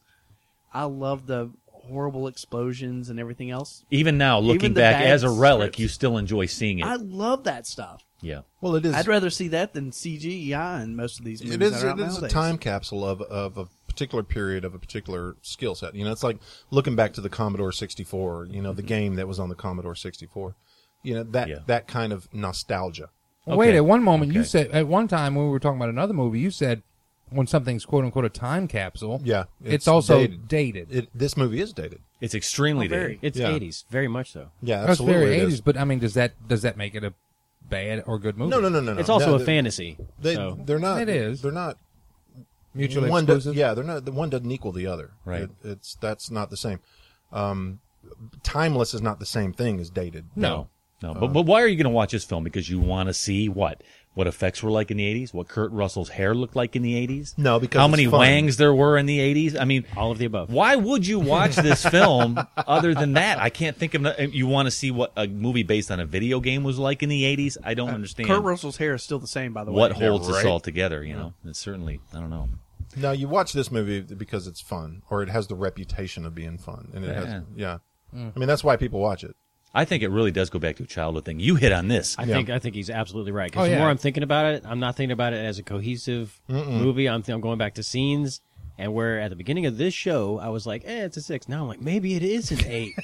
I love the horrible explosions and everything else. Even now, looking Even the back bad as a relic, scripts. you still enjoy seeing it. I love that stuff. yeah. Well, it is. I'd rather see that than C G I in most of these movies It is. that are out It is a nowadays. time capsule of of a particular period of a particular skill set. You know, it's like looking back to the Commodore sixty-four. You know, the game that was on the Commodore sixty-four. You know that Yeah. that kind of nostalgia. Well, Wait, Okay. at one moment you Okay. said, at one time when we were talking about another movie, you said when something's quote unquote a time capsule, Yeah, it's, also dated. dated. It, this movie is dated. It's extremely Oh, very. dated. It's Yeah. eighties, very much so. Yeah, That's absolutely. very it is. eighties, but I mean, does that does that make it a bad or good movie? No, no, no, no, no. It's also No, a they- fantasy. They so. they're not. It is. They're not Mutually one does, exclusive. yeah, they're not. The one doesn't equal the other. Right. It, it's that's not the same. Um, timeless is not the same thing as dated. No, no. But but why are you going to watch this film? Because you want to see what what effects were like in the eighties, what Kurt Russell's hair looked like in the eighties. No, because how it's many fun. wangs there were in the eighties. I mean, All of the above. why would you watch this film other than that? I can't think of. no- You want to see what a movie based on a video game was like in the eighties? I don't understand. Kurt Russell's hair is still the same, by the way. what holds Yeah, this right. all together? You know, it's certainly I don't know. No, you watch this movie because it's fun, or it has the reputation of being fun, and it Yeah. has. Yeah, I mean that's why people watch it. I think it really does go back to a childhood thing. You hit on this. I think I think he's absolutely right. Because Oh, the yeah. more I'm thinking about it, I'm not thinking about it as a cohesive movie. I'm th- I'm going back to scenes, and where at the beginning of this show, I was like, "Eh, it's a six." Now I'm like, maybe it is an eight.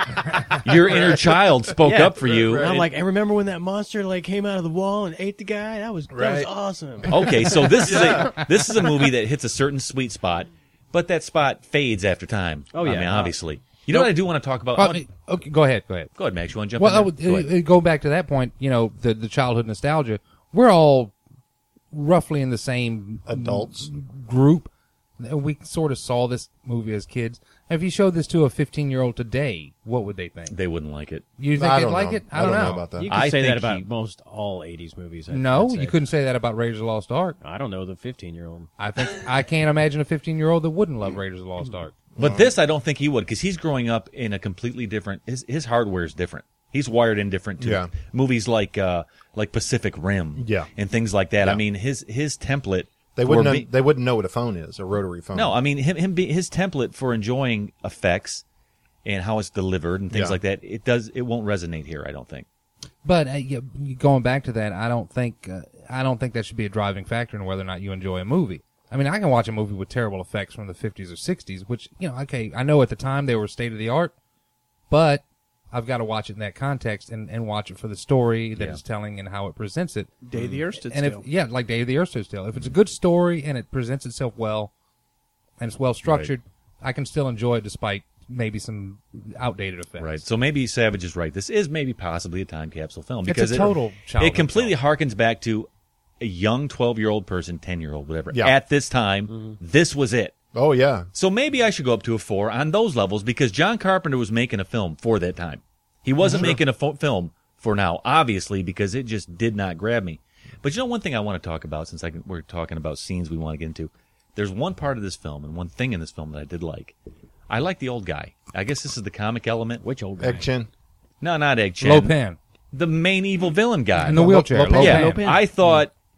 Your inner child spoke Yeah. up for you. And I'm like, I remember when that monster like came out of the wall and ate the guy. That was that was Right. awesome. Okay, so this is a this is a movie that hits a certain sweet spot, but that spot fades after time. Oh, I yeah. mean, obviously. You know what I do want to talk about? Well, okay, go ahead. Go ahead. Go ahead, Max. You want to jump Well, in I there? would, Go uh, ahead. uh, go back to that point. You know, the the childhood nostalgia. We're all roughly in the same Adults. group. We sort of saw this movie as kids. If you showed this to a fifteen-year-old today, what would they think? They wouldn't like it. You think I they'd don't like know. it? I don't know about that. You could I say that think about he- most all eighties movies. I'd- No, I'd say. you couldn't say that about Raiders of the Lost Ark. I don't know the fifteen year old. I think I can't imagine a fifteen-year-old that wouldn't love Raiders of the Lost Ark. But this, I don't think he would, because he's growing up in a completely different. His his hardware is different. He's wired in different to Yeah. movies like uh, like Pacific Rim, Yeah. and things like that. I Yeah. mean, his his template. They for wouldn't. Know, be- they wouldn't know what a phone is, a rotary phone. No, I mean him. Him. Be, his template for enjoying effects and how it's delivered and things Yeah. like that. It does. It won't resonate here. I don't think. But uh, yeah, going back to that, I don't think uh, I don't think that should be a driving factor in whether or not you enjoy a movie. I mean, I can watch a movie with terrible effects from the fifties or sixties, which, you know, okay, I know at the time they were state of the art, but I've got to watch it in that context and, and watch it for the story that Yeah. it's telling and how it presents it. Day of the Earth Stood and Still. if yeah, like Day of the Earth Stood Still. If it's a good story and it presents itself well and it's well structured, I can still enjoy it despite maybe some outdated effects. Right. So maybe Savage is right. This is maybe possibly a time capsule film It's a because total it, childhood it completely harkens back to a young twelve-year-old person, ten-year-old, whatever. Yeah. At this time, this was it. Oh yeah. So maybe I should go up to a four on those levels because John Carpenter was making a film for that time. He wasn't Sure. making a fo- film for now, obviously, because it just did not grab me. But you know one thing I want to talk about, since I can, we're talking about scenes we want to get into, there's one part of this film and one thing in this film that I did like. I like the old guy. I guess this is the comic element. Which old guy? Egg Chin. No, not Egg Chin. Lopan. The main evil villain guy. In the wheelchair. Lopan. Lopan. Yeah, Lopan. I thought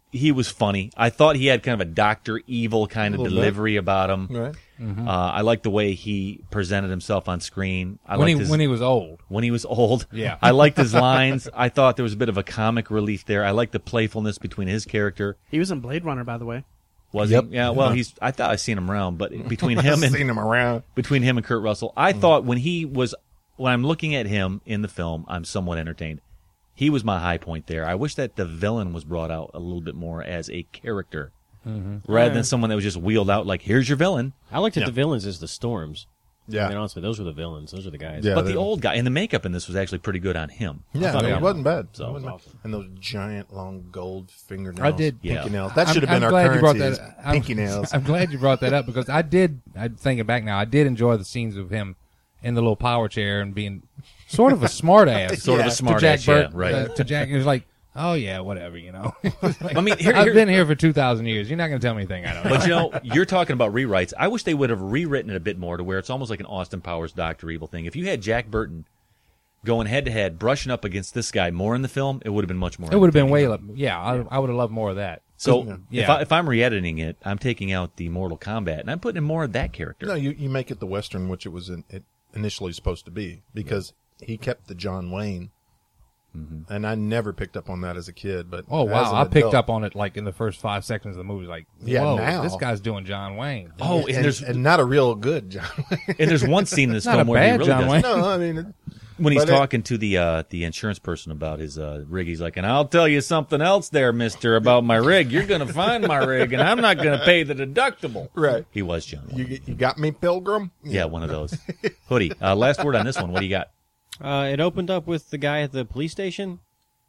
he was funny. I thought he had kind of a Doctor Evil kind of delivery bit. about him. Right. Mm-hmm. Uh, I liked the way he presented himself on screen. I when he liked his, when he was old. When he was old. Yeah. I liked his lines. I thought there was a bit of a comic relief there. I liked the playfulness between his character. He was in Blade Runner, by the way. Was Yep. he? Yeah. Well, he's. I thought I seen him around, but between him and seen him around between him and Kurt Russell, I mm. thought when he was when I'm looking at him in the film, I'm somewhat entertained. He was my high point there. I wish that the villain was brought out a little bit more as a character, mm-hmm. rather yeah. than someone that was just wheeled out like, "Here's your villain." I liked it. Yeah. The villains is the Storms. Yeah, I mean, honestly, those were the villains. Those are the guys. Yeah, but the old guy and the makeup in this was actually pretty good on him. Yeah, no, it wasn't bad. So it wasn't bad. And those giant, long gold fingernails. I did. Pinky Yeah. nails. That should have I'm, been I'm our glad you brought currency. that. I'm, pinky nails. I'm glad you brought that up because I did. I'm thinking back now. I did enjoy the scenes of him in the little power chair and being sort of a smart ass. Sort yeah. of a smart to Jack ass, Burt, yeah, right. Uh, to Jack, it was like, oh yeah, whatever, you know. Like, I mean, here, I've here, been here for two thousand years. You're not going to tell me anything I don't know. But you know, you're talking about rewrites. I wish they would have rewritten it a bit more to where it's almost like an Austin Powers Doctor Evil thing. If you had Jack Burton going head to head, brushing up against this guy more in the film, it would have been much more. It would have been way. Yeah, I, I would have loved more of that. So yeah. if, I, if I'm re-editing it, I'm taking out the Mortal Kombat and I'm putting in more of that character. No, you, you make it the Western, which it was in, it initially supposed to be, because yeah. he kept the John Wayne. Mm-hmm. And I never picked up on that as a kid, but oh wow, I adult, picked up on it like in the first five seconds of the movie. Like, yeah, whoa, now this guy's doing John Wayne. Oh, and, and there's and not a real good John Wayne. And there's one scene in this Not film a where he bad really John does. Wayne. No, I mean it, when he's it, talking to the uh, the insurance person about his uh, rig, he's like, "And I'll tell you something else, there, Mister, about my rig. You're going to find my rig, and I'm not going to pay the deductible." Right? He was John Wayne. You you got me, Pilgrim? Yeah, one of those. Hoodie. Uh, last word on this one. What do you got? Uh, it opened up with the guy at the police station.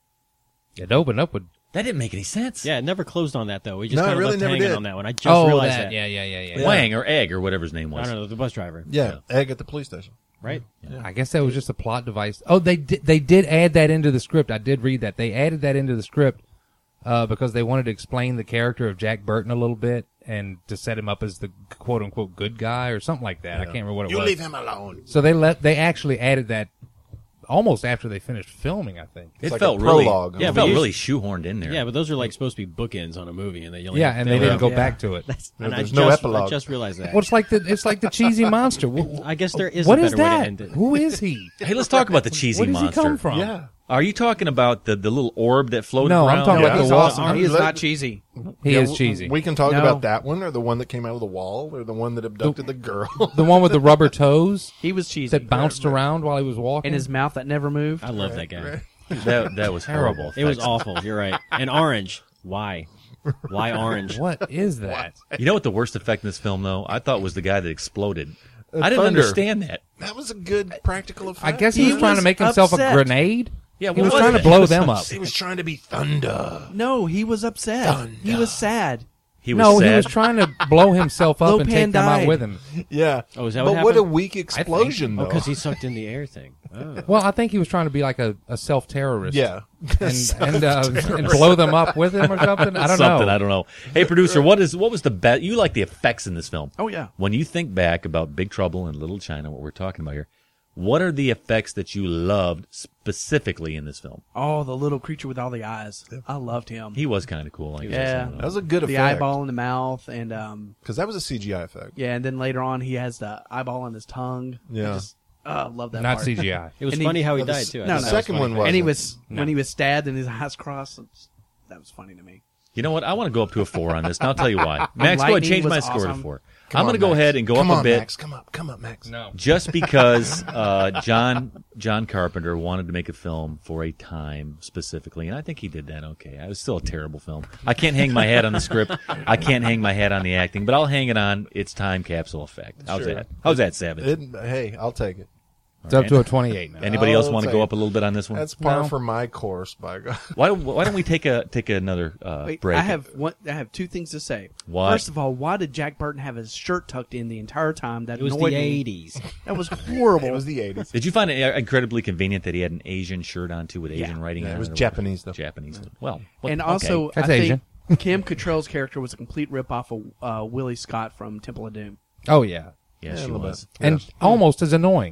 It opened up with. That didn't make any sense. Yeah, it never closed on that though. We just No, kind it of really left never hanging did. on that one. I just oh, realized that. that. Yeah, yeah, yeah, yeah. Yeah. Wang or Egg or whatever his name I was. don't know, the bus driver. Yeah, egg at the police station. Right? Yeah. I guess that was just a plot device. Oh, they did, they did add that into the script. I did read that. They added that into the script uh, because they wanted to explain the character of Jack Burton a little bit and to set him up as the quote-unquote good guy or something like that. Yeah. I can't remember what it you was. You leave him alone. So they let they actually added that almost after they finished filming, I think. It like felt a really, prologue. yeah, Yeah, it but felt you- really shoehorned in there. Yeah, but those are like supposed to be bookends on a movie, and they only Yeah, and they didn't go Yeah. back to it. And I There's just, no I epilogue. just realized that. Well, it's like the it's like the cheesy monster. Wh- I guess there is What a is better way to that? end it. Who is he? Hey, let's talk about the cheesy Where does monster. he come from? Yeah. Are you talking about the, the little orb that floated No, around? I'm talking Yeah. about the He's wall. awesome. He is Let- not cheesy. He Yeah, is w- cheesy. We can talk No. about that one, or the one that came out of the wall, or the one that abducted the girl. The one with the rubber toes He was cheesy. that bounced around while he was walking. in his mouth that never moved. I love that guy. Right. That, that was horrible. It was effects. awful. You're right. And orange. Why? Why orange? What is that? You know what the worst effect in this film, though? I thought was the guy that exploded. Uh, I didn't thunder. understand that. That was a good practical effect. I guess he, He was trying to was make himself upset. a grenade. Yeah, He what was was trying it? to blow He was them up. He was trying to be thunder. No, he was upset. Thunder. He was sad. He was No, sad. he was trying to blow himself up Lo and Pan take them out died. with him. Yeah. Oh, is that but what what a happened? weak explosion, Oh, though. because he sucked in the air thing. Oh. Well, I think he was trying to be like a, a self-terrorist. Yeah. And and, uh, and blow them up with him or something. I don't Something, know. I don't know. Hey, producer, what is what was the best? You like the effects in this film? Oh, yeah. When you think back about Big Trouble in Little China, what we're talking about here, what are the effects that you loved specifically in this film? Oh, the little creature with all the eyes. I loved him. He was kind of cool. I guess. Yeah. That was a good the effect. eyeball in the mouth, and um, Because that was a C G I effect. yeah, and then later on he has the eyeball on his tongue. Yeah. I just, uh, love that. Not part. C G I. It was And he- funny how he No, the died s- too. I no, thought no. that The was second funny. one was. And he was No. when he was stabbed and his eyes crossed. it's- That was funny to me. You know what? I want to go up to a four on this, and I'll tell you why. Max, go ahead, Lightning change was my score to awesome. four. Come I'm going to on, go Max. ahead and go Come up on, a bit. Max. Come up. Come up, Max. No. Just because uh, John John Carpenter wanted to make a film for a time specifically, and I think he did that okay. It was still a terrible film. I can't hang my hat on the script. I can't hang my hat on the acting, but I'll hang it on its time capsule effect. How's Sure. that? How's that, Savage? It, hey, I'll take it. It's up to a twenty-eight now. Anybody else I'll want to take go it. up a little bit on this one? That's par No. for my course, by God. Why don't Why don't we take a take another uh, Wait, break? I have one. I have two things to say. What? First of all, why did Jack Burton have his shirt tucked in the entire time? That It was annoyed the me. eighties. That was horrible. It was the eighties. Did you find it incredibly convenient that he had an Asian shirt on too with Asian Yeah. writing? Yeah, on it was or Japanese, though. Japanese. Well, what- and okay. also, That's I Asian. think Kim Cattrall's character was a complete ripoff of uh, Willie Scott from Temple of Doom. Oh yeah, yeah, Yeah, a she little was. bit. and almost as annoying.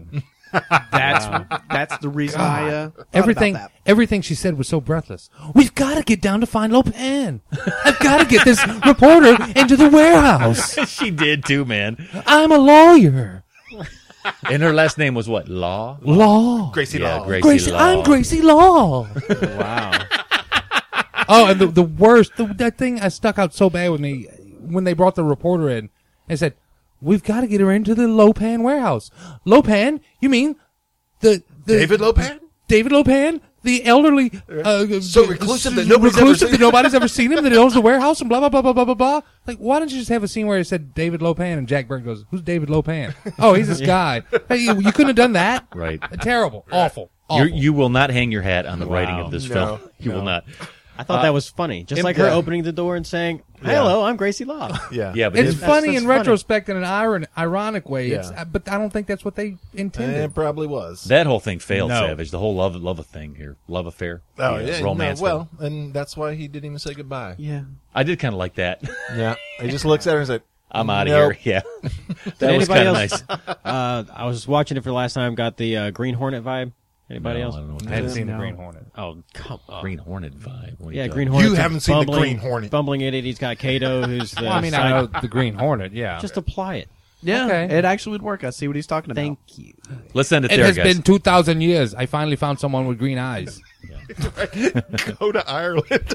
That's that's the reason I uh, thought Everything, about that. everything she said was so breathless. We've got to get down to find Lopan. I've got to get this reporter into the warehouse. She did too, man. I'm a lawyer. And her last name was what? Law? Law. Gracie Yeah, Law. Gracie Gracie, Law. I'm Gracie Law. Wow. Oh, and the the worst, the, that thing that stuck out so bad with me when they brought the reporter in and said, "We've got to get her into the Lopan warehouse." Lopan? You mean the, the David Lopan? David Lopan, the elderly, uh, So reclusive that s- nobody's ever reclusive seen that nobody's ever seen him, that owns the warehouse, and blah blah blah blah blah blah blah. Like, why don't you just have a scene where it said David Lopan and Jack Burke goes, "Who's David Lopan?" Oh, he's this guy. Hey, you, you couldn't have done that. Right. Terrible. Awful. Awful. You're, you will not hang your hat on the Wow. writing of this No, film. You no. will not. I thought Uh, that was funny. Just im- like her yeah. opening the door and saying, "Hello, I'm Gracie Law." Yeah. Yeah, but It's it- funny that's in funny. retrospect in an iron, ironic way. It's, Yeah. uh, but I don't think that's what they intended. It probably was. that whole thing failed, No. Savage. The whole love love thing here, love affair, oh, the, uh, yeah. romance. No, well, and that's why he didn't even say goodbye. Yeah. I did kind of like that. Yeah. He just looks at her and said, I'm out of Nope. here. Yeah, Did that was anybody kind of else? nice. Uh, I was watching it for the last time. Got the uh, Green Hornet vibe. Anybody No, else? I don't know what I that hadn't is. seen No. the Green Hornet. Oh, come on. Green Hornet vibe. What are Yeah, you Green talking Hornet. You haven't seen the Green Hornet. Bumbling idiot. He's got Kato, who's the. Well, I mean, side- I know the Green Hornet. Yeah, Just apply it. Yeah, Okay. it actually would work. I see what he's talking about. Thank you. Let's end it, it there, has guys. been two thousand years. I finally found someone with green eyes. go to Ireland.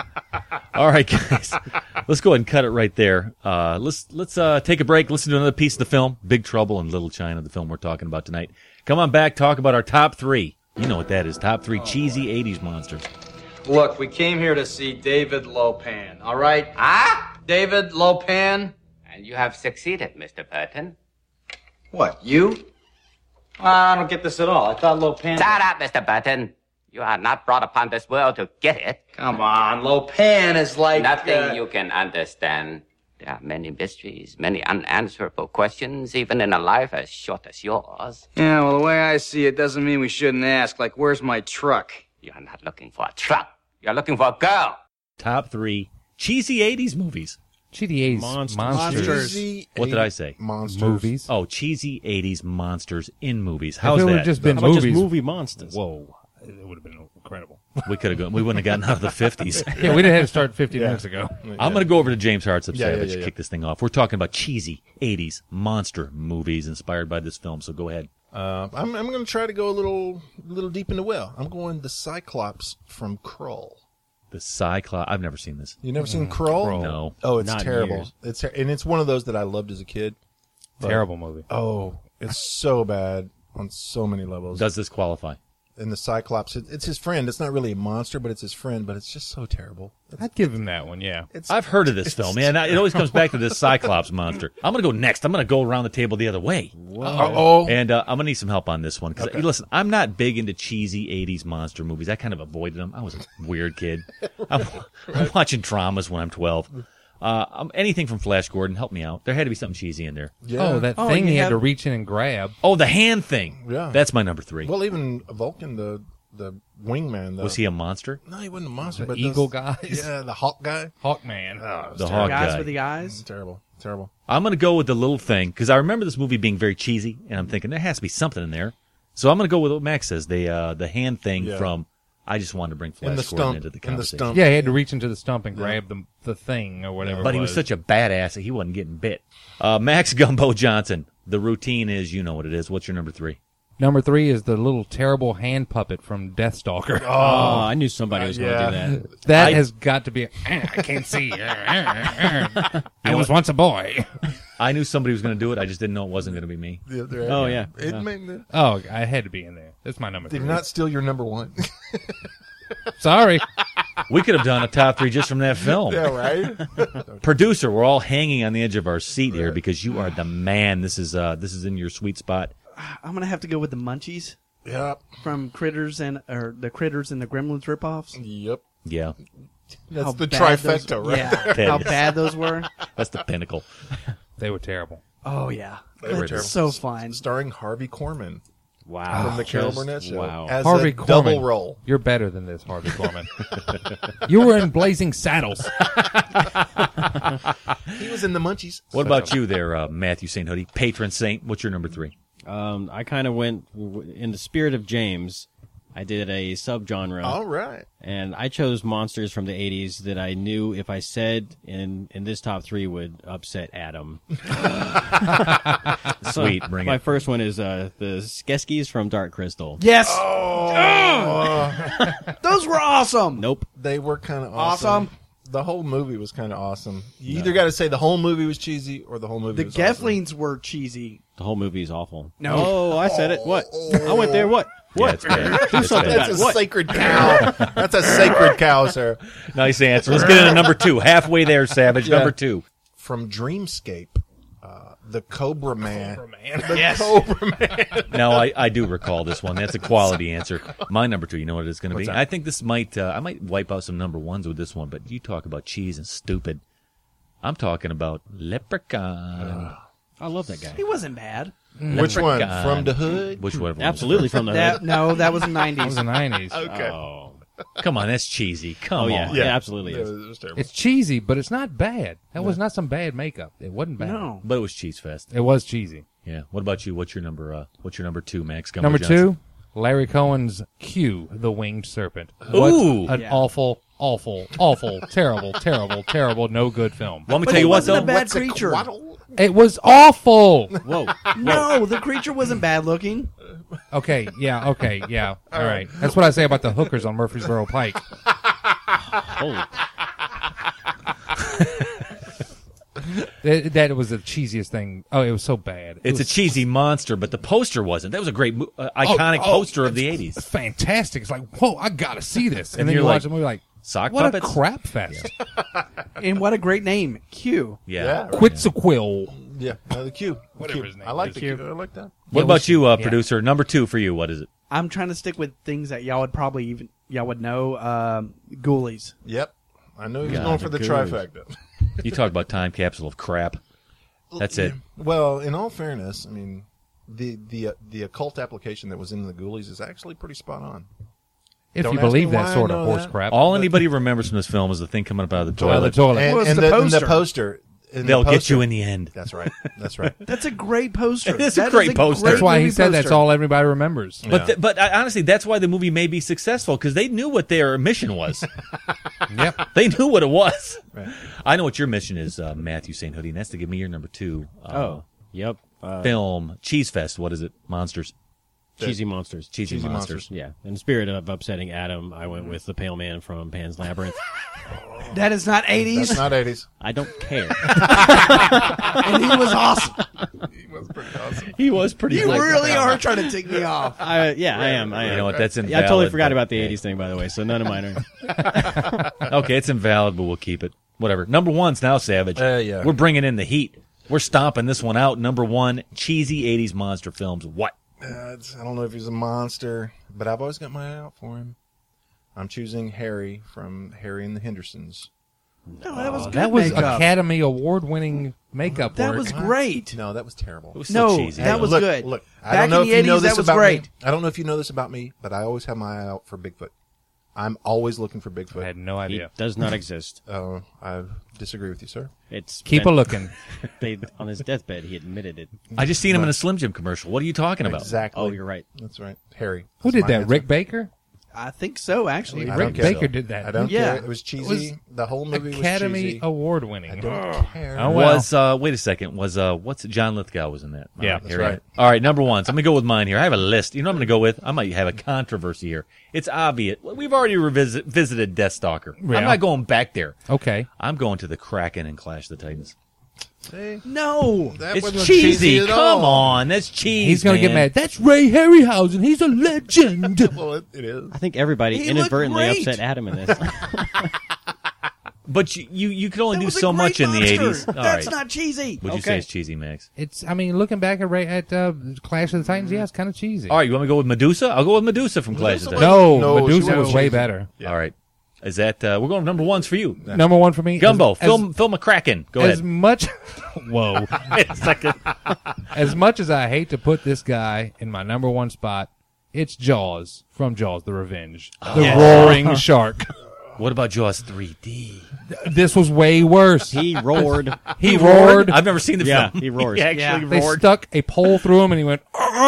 All right, guys. Let's go ahead and cut it right there. Uh, let's let's uh, take a break. Listen to another piece of the film, Big Trouble in Little China, the film we're talking about tonight. Come on back, talk about our top three. You know what that is? Top three cheesy eighties monsters. Look, we came here to see David Lopan, all right? Ah? David Lopan? And you have succeeded, Mister Burton. What, you? I don't get this at all. I thought Lopan... Shut up, Mister Burton. You are not brought upon this world to get it. Come on, Lopan is like... Nothing uh, you can understand. There are many mysteries, many unanswerable questions, even in a life as short as yours. Yeah, well, the way I see it doesn't mean we shouldn't ask, like, where's my truck? You are not looking for a truck. You're looking for a girl. Top three cheesy eighties movies. Cheesy eighties Monsters. monsters. Cheesy What did I say? Monsters. Movies. Oh, cheesy eighties monsters in movies. If How's it would that? have just been How about movies. just movie monsters? Whoa, it would have been incredible. We could have gone. We wouldn't have gotten out of the fifties. Yeah, we'd have had to start fifty minutes ago. I'm going to go over to James Hart's of Yeah, yeah, Savage yeah, to yeah. kick this thing off. We're talking about cheesy eighties monster movies inspired by this film. So go ahead. Uh, I'm, I'm going to try to go a little little deep in the well. I'm going the Cyclops from Krull. The Cyclops. I've never seen this. You never seen Krull? Krull. No. Oh, it's Not in terrible. years. It's ter- and it's one of those that I loved as a kid. But- Terrible movie. Oh, it's so bad on so many levels. Does this qualify? And the Cyclops, it, it's his friend. It's not really a monster, but it's his friend. But it's just so terrible. It's, I'd give him that one. Yeah. it's I've heard of this film, man. It always comes back to this Cyclops monster. I'm going to go next. I'm going to go around the table the other way. oh, And uh, I'm going to need some help on this one. Because, listen, I'm not big into cheesy eighties monster movies. I kind of avoided them. I was a weird kid. I'm, I'm watching dramas when I'm twelve. Uh, um, anything from Flash Gordon, help me out. There had to be something cheesy in there. yeah. Oh, that Oh, thing you he had have- to reach in and grab. Oh, the hand thing. Yeah. That's my number three. Well, even Vulcan, the the wingman. The, Was he a monster? No, he wasn't a monster. The but eagle those- guys? Yeah, the Hawk guy. Hawkman. Oh, The The Hawk guys guy. with the eyes. terrible, terrible. I'm going to go with the little thing because I remember this movie being very cheesy, and I'm thinking there has to be something in there. So I'm going to go with what Max says, the uh, the hand thing Yeah. from I Just Wanted to Bring Flash And the Gordon stump. into the And the conversation. stump. Yeah, he had to reach into the stump and grab the the thing or whatever. But it he was such a badass that he wasn't getting bit. Uh, Max Gumbo Johnson. The routine is, you know what it is. What's your number three? Number three is the little terrible hand puppet from Deathstalker. Oh, I knew somebody was going to yeah. do that. That I- has got to be. A, I can't see. I was once a boy. I knew somebody was going to do it. I just didn't know it wasn't going to be me. Yeah, there- Oh, yeah. It Yeah. made the, Oh, I had to be in there. That's my number did three. not steal your number one. Sorry. We could have done a top three just from that film. yeah, right. Producer, we're all hanging on the edge of our seat here because you are the man. This is uh, this is in your sweet spot. I'm gonna have to go with the Munchies Yep. from Critters and or the Critters and the Gremlins ripoffs. Yep. Yeah, That's How the bad those- trifecta, right? Yeah, That how is- bad those were. that's the pinnacle. They were terrible. Oh yeah, They were That's terrible. so fun. Starring Harvey Korman Wow. from the Carol Just- Burnett show. Wow. As Harvey a Korman. double role. You're better than this, Harvey Korman. You were in Blazing Saddles. He was in the Munchies. What about you there, uh, Matthew Saint Hoodie, patron saint? What's your number three? Um, I kind of went w- in the spirit of James. I did a subgenre. All right. And I chose monsters from the eighties that I knew if I said in, in this top three would upset Adam. Sweet, bring My it. first one is uh, the Skeksis from Dark Crystal. Yes. Oh. Those were awesome. Nope. They were kind of awesome. Awesome. The whole movie was kind of awesome. You either got to say the whole movie was cheesy or the whole movie The was awesome. Geflings were cheesy. The whole movie is awful. No. Oh, I said it. What? I went there. What? Yeah, What? it's bad. Do It's something bad. about That's it. a What? sacred cow. That's a sacred cow, sir. Nice answer. Let's get into number two. Halfway there, Savage. Yeah. Number two. From Dreamscape, uh, the Cobra Man. Cobra Man. The Yes. Cobra Man. No, I, I do recall this one. That's a quality answer. My number two, you know what it's going to be? What's that? I think this might, uh, I might wipe out some number ones with this one, but you talk about cheese and stupid. I'm talking about Leprechaun. I love that guy. He wasn't bad. Which one? Leprechaun. From the Hood? Which one? Absolutely from the That, hood. no, that was the That was nineties. the nineties. Okay. Oh. Come on, that's cheesy. Come Oh, yeah. on. Yeah, absolutely It is. was, it was terrible. It's cheesy, but it's not bad. That was not some bad makeup. It wasn't bad. No. But it was Cheese Fest. It was cheesy. Yeah. What about you? What's your number? Uh, what's your number two, Max? Gumbo Number Johnson? two, Larry Cohen's Q, the Winged Serpent. What Ooh. an Yeah. awful, awful, awful, terrible, terrible, terrible, no good film. Let me But tell he you what, wasn't though. a bad What's a creature. quaddle? It was awful. Whoa. No, the creature wasn't bad looking. Okay, yeah, okay, yeah. All right. That's what I say about the hookers on Murfreesboro Pike. Holy. That, that was the cheesiest thing. Oh, it was so bad. It It's a was cheesy monster, but the poster wasn't. That was a great, mo- uh, iconic oh, oh, poster of the eighties. fantastic. It's like, whoa, I gotta see this. And, And then you're you watch like, the movie like, Sock what puppets? a crap fest. And what a great name, Q. Yeah. Yeah. Quetzalcoatl. Yeah. Uh, the Q. Whatever Q. his name I like is. the Q. I like that. What Yeah, about what's- you, uh, yeah. producer? Number two for you. What is it? I'm trying to stick with things that y'all would probably even y'all would know. Um, Ghoulies. Yep. I knew he was God, going for the the trifecta. You talk about time capsule of crap. That's it. Well, in all fairness, I mean, the the uh, the occult application that was in the Ghoulies is actually pretty spot on. If Don't you ask me believe why that I sort of know horse that. crap. All anybody remembers from this film is the thing coming up out of the Out of the toilet. toilet. And, What was and the the, and the poster? poster. and the They'll get poster- you in the end. That's right. That's right. That's a great poster. It is a That great poster. great That's why he movie said that's poster. all everybody remembers. But Yeah. th- but uh, honestly, that's why the movie may be successful because they knew what their mission was. Yep. They knew what it was. Right. I know what your mission is, uh, Matthew Saint Hoodie, and that's to give me your number two. Uh, Oh. Yep. Uh, film Cheese Fest. What is it? Monsters. Cheesy Monsters. Cheesy, Cheesy monsters. Yeah. In the spirit of upsetting Adam, I went with the Pale Man from Pan's Labyrinth. That is not eighties, That's not eighties. I don't care. and he was awesome. He was pretty awesome. He was pretty You good. really are trying to tick me off. I, yeah, I am. I am. You know what? That's Yeah, I invalid. totally forgot but- about the eighties thing, by the way, so none of mine are. Okay, it's invalid, but we'll keep it. Whatever. Number one's now Savage. Uh, yeah. We're bringing in the heat. We're stomping this one out. Number one, cheesy eighties monster films. What? Uh, it's, I don't know if he's a monster, but I've always got my eye out for him. I'm choosing Harry from Harry and the Hendersons. No, that was good That was makeup. Academy Award winning makeup That work. was great. No, that was terrible. It was so No, cheesy. that was look, good. Look, I Back don't know in if the you know eighties, this that was about great. me. I don't know if you know this about me, but I always have my eye out for Bigfoot. I'm always looking for Bigfoot. I had no He idea. does not exist. Uh, I disagree with you, sir. It's Keep been- a looking. They, on his deathbed, he admitted it. I just seen him in a Slim Jim commercial. What are you talking about? Exactly. Oh, you're right. That's right. Harry. Who That's did my that? answer. Rick Baker? I think so, actually. I Rick don't care. Baker did that. I don't Yeah. care. It was cheesy. It was the whole movie Academy was cheesy. Award I winning. don't care. Oh, well. Was uh wait a second. Was uh what's it? John Lithgow was in that. All Yeah, right, that's here we right. go. All right, number one. So I'm gonna go with mine here. I have a list. You know what I'm gonna go with? I might have a controversy here. It's obvious. We've already revisit, visited Deathstalker. Yeah. I'm not going back there. Okay. I'm going to the Kraken and Clash of the Titans. See? No. That It's wasn't cheesy. at Come all. on, that's cheese. He's going to get man. mad. That's Ray Harryhausen. He's a legend. Well, it, it is. I think everybody He looked inadvertently great. upset Adam in this. But you you, you can only That do was a so great much in the monster. eighties. All That's right. not cheesy. Would you say it's cheesy, Max? It's. I mean, looking back at Ray at uh, Clash of the Titans, yeah, it's kind of cheesy. All right, you want me to go with Medusa? I'll go with Medusa from Clash of the Titans. No, No, Medusa she was was way cheesy. better. Yeah. All right. Is that uh, we're going number ones for you? Number one for me. Gumbo, as, film film a Kraken. Go as ahead. much. Whoa. Wait a second. As much as I hate to put this guy in my number one spot, it's Jaws from Jaws: The Revenge, the Yes. roaring shark. What about Jaws three D? This was way worse. He roared. He, He roared. roared? I've never seen the Yeah, film. he roars. He actually Yeah. They roared. stuck a pole through him, and he went.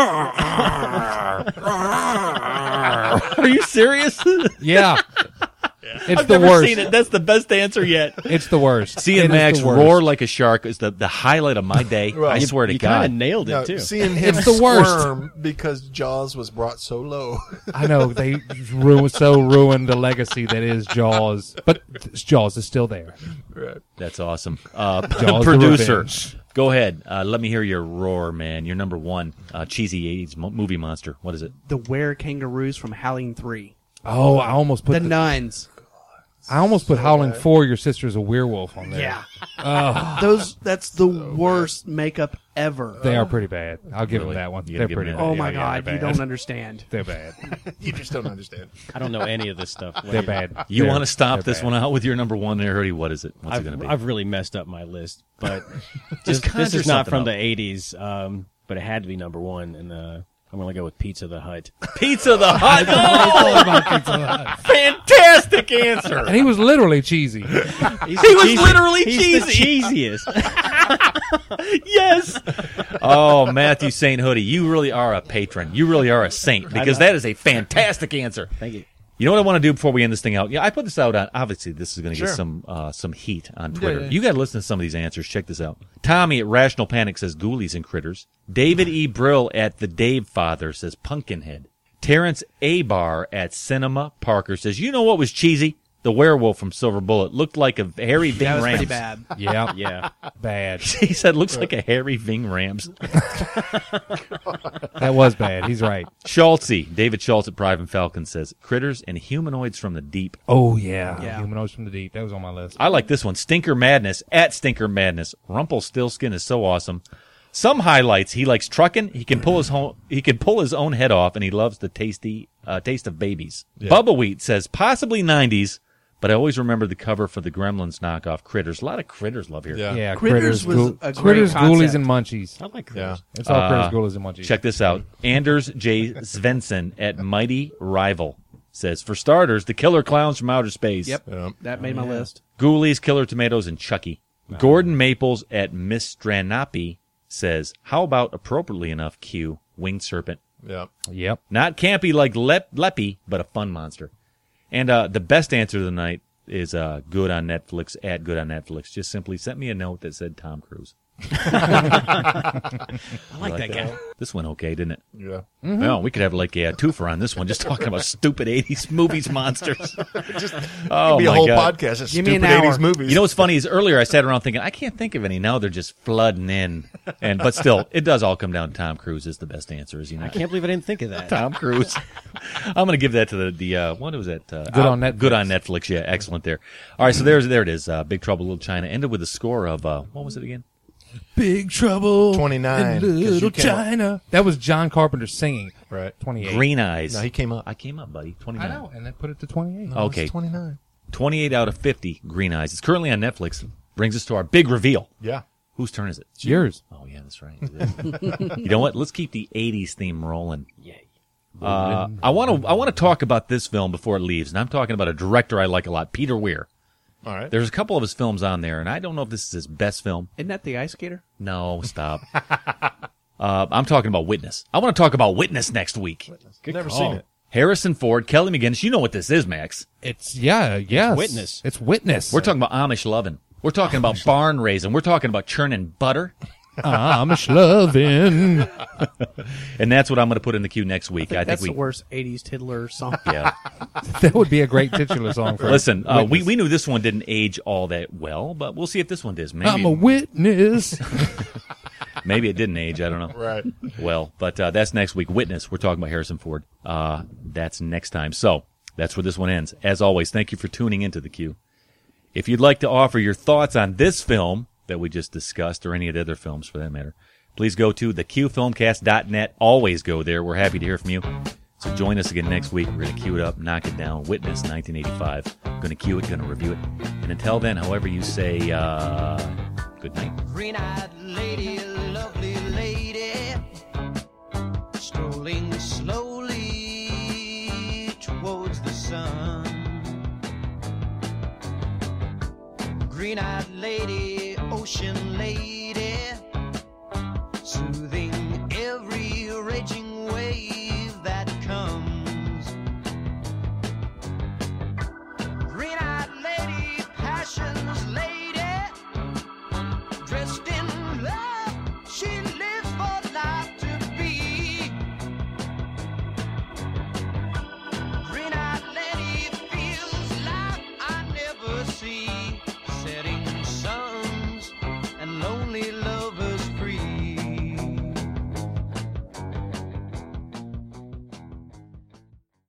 Are you serious? Yeah. It's I've the never worst. seen it. That's the best answer yet. It's the worst. Seeing It is Max the worst. roar like a shark is the, the highlight of my day. Well, I you- swear to You kind God. of nailed it No, too. seeing him It's the worst. squirm because Jaws was brought so low. I know they ruined, so ruined the legacy that is Jaws, but Jaws is still there. Right. That's awesome. Uh, Jaws the producer, Revenge. go ahead. Uh, let me hear your roar, man. Your number one uh, cheesy eighties mo- movie monster. What is it? The Were Kangaroos from Howling three. Oh, I almost put The, the, Nuns. I almost put Howling Four. Your sister's a werewolf on there. Yeah. Oh, Those. That's the worst makeup ever. they are pretty bad. I'll give Really? them that one. You gotta They're give pretty them bad. that. Oh my Yeah, yeah, God! they're You bad. don't understand. They're bad. You just don't understand. I don't know any of this stuff. What They're do bad. You They're- want to stop they're this bad. one out with your number one there, Hurdy? What is it? What's it I've, going to be? I've really messed up my list, but Just this, this conjure is not something from up. the eighties, um, but it had to be number one, and uh, I'm going to go with Pizza the Hut. Pizza the Hut. All about Pizza Hut. Fantastic answer. And he was literally cheesy. He's He the was cheesy- literally he's cheesy. the cheesiest. Yes. Oh, Matthew Saint Hoodie, you really are a patron. You really are a saint because that is a fantastic answer. Thank you. You know what I want to do before we end this thing out? Yeah, I put this out on. Obviously, this is going to Sure. get some uh, some heat on Twitter. Yeah, yeah. You got to listen to some of these answers. Check this out. Tommy at Rational Panic says Ghoulies and Critters. David E. Brill at the Dave Father says Pumpkinhead. Terrence Abar at Cinema Parker says, you know what was cheesy? The werewolf from Silver Bullet looked like a Harry Ving That was Rams. pretty bad. Yeah, Yeah. bad. He said, looks like a Harry Ving Rams. That was bad. He's right. Schultzy, David Schultz at Private Falcon says, Critters and Humanoids from the Deep. Oh yeah, Yeah. Humanoids from the Deep. That was on my list. I like this one. Stinker Madness at Stinker Madness. Rumpelstiltskin is so awesome. Some highlights: he likes trucking. He can pull his home, he can pull his own head off, and he loves the tasty uh, taste of babies. Yeah. Bubba Wheat says possibly nineties, but I always remember the cover for the Gremlins knockoff Critters. A lot of Critters love here. Yeah. Yeah, Critters critters, was Ghoul- a great critters, ghoulies, concept. and munchies. I like Yeah. Critters. It's all Uh, critters, ghoulies, and munchies. Check this out. Anders J. Svensson at Mighty Rival says, for starters, the Killer Clowns from Outer Space. Yep. Yeah. That made my list. Ghoulies, Killer Tomatoes, and Chucky. Gordon Maples at Miss Stranapi says, how about appropriately enough, Q, Winged Serpent? Yeah. Yep. Not campy like Lep- Leppy, but a fun monster. And uh, the best answer of the night is uh, good on Netflix, at good on Netflix. Just simply sent me a note that said Tom Cruise. I like that guy. This went okay, didn't it? Yeah. Well, we could have like a, uh, twofer on this one, just talking about stupid eighties movies monsters. Just Oh, be a my whole God. podcast of Give me an stupid eighties hour. movies. You know what's funny is earlier I sat around thinking I can't think of any. Now they're just flooding in, and but still, it does all come down to Tom Cruise is the best answer, is he I not? can't believe I didn't think of that. Tom Cruise. I'm going to give that to the the uh, what was that? Uh, Good on uh, Netflix. Good on Netflix. Yeah, excellent there. All right, so there's there it is. Uh, Big Trouble in Little China ended with a score of uh, what was it again? Big Trouble twenty-nine, in 'cause you Little came up- China. That was John Carpenter singing. Right. twenty-eight. Green Eyes. No, he came up. I came up, buddy. I twenty-nine. know, and then put it to twenty-eight. No, it's Okay. twenty-nine. twenty-eight out of fifty. Green Eyes. It's currently on Netflix. Brings us to our big reveal. Yeah. Whose turn is it? It's yours. Oh yeah, that's right. You know what? Let's keep the eighties theme rolling. Yay. Uh, I want to I want to talk about this film before it leaves, and I'm talking about a director I like a lot, Peter Weir. All right. There's a couple of his films on there, and I don't know if this is his best film. Isn't that the ice skater? No, stop. uh, I'm talking about Witness. I want to talk about Witness next week. Good Never call. seen it. Harrison Ford, Kelly McGinnis. You know what this is, Max. It's yeah, yes. Witness. It's Witness. We're talking about Amish loving. We're talking about barn raising. We're talking about churning butter. Amish loving. And that's what I'm going to put in the queue next week. I think, That's we. the worst eighties Tiddler song. Yeah. That would be a great titular song for Listen, uh, we Witness. we knew this one didn't age all that well, but we'll see if this one does. Maybe I'm a witness. maybe it didn't age. I don't know. Right. Well, but uh, that's next week. Witness. We're talking about Harrison Ford. Uh, that's next time. So that's where this one ends. As always, thank you for tuning into the Q. If you'd like to offer your thoughts on this film that we just discussed, or any of the other films for that matter, please go to the q filmcast dot net. Always go there. We're happy to hear from you. So join us again next week. We're going to cue it up, knock it down. Witness nineteen eighty-five. Going to cue it, going to review it. And until then, however you say, uh, good night. Green-eyed lady, lovely lady, strolling slowly towards the sun. green-eyed lady, ocean lady, smooth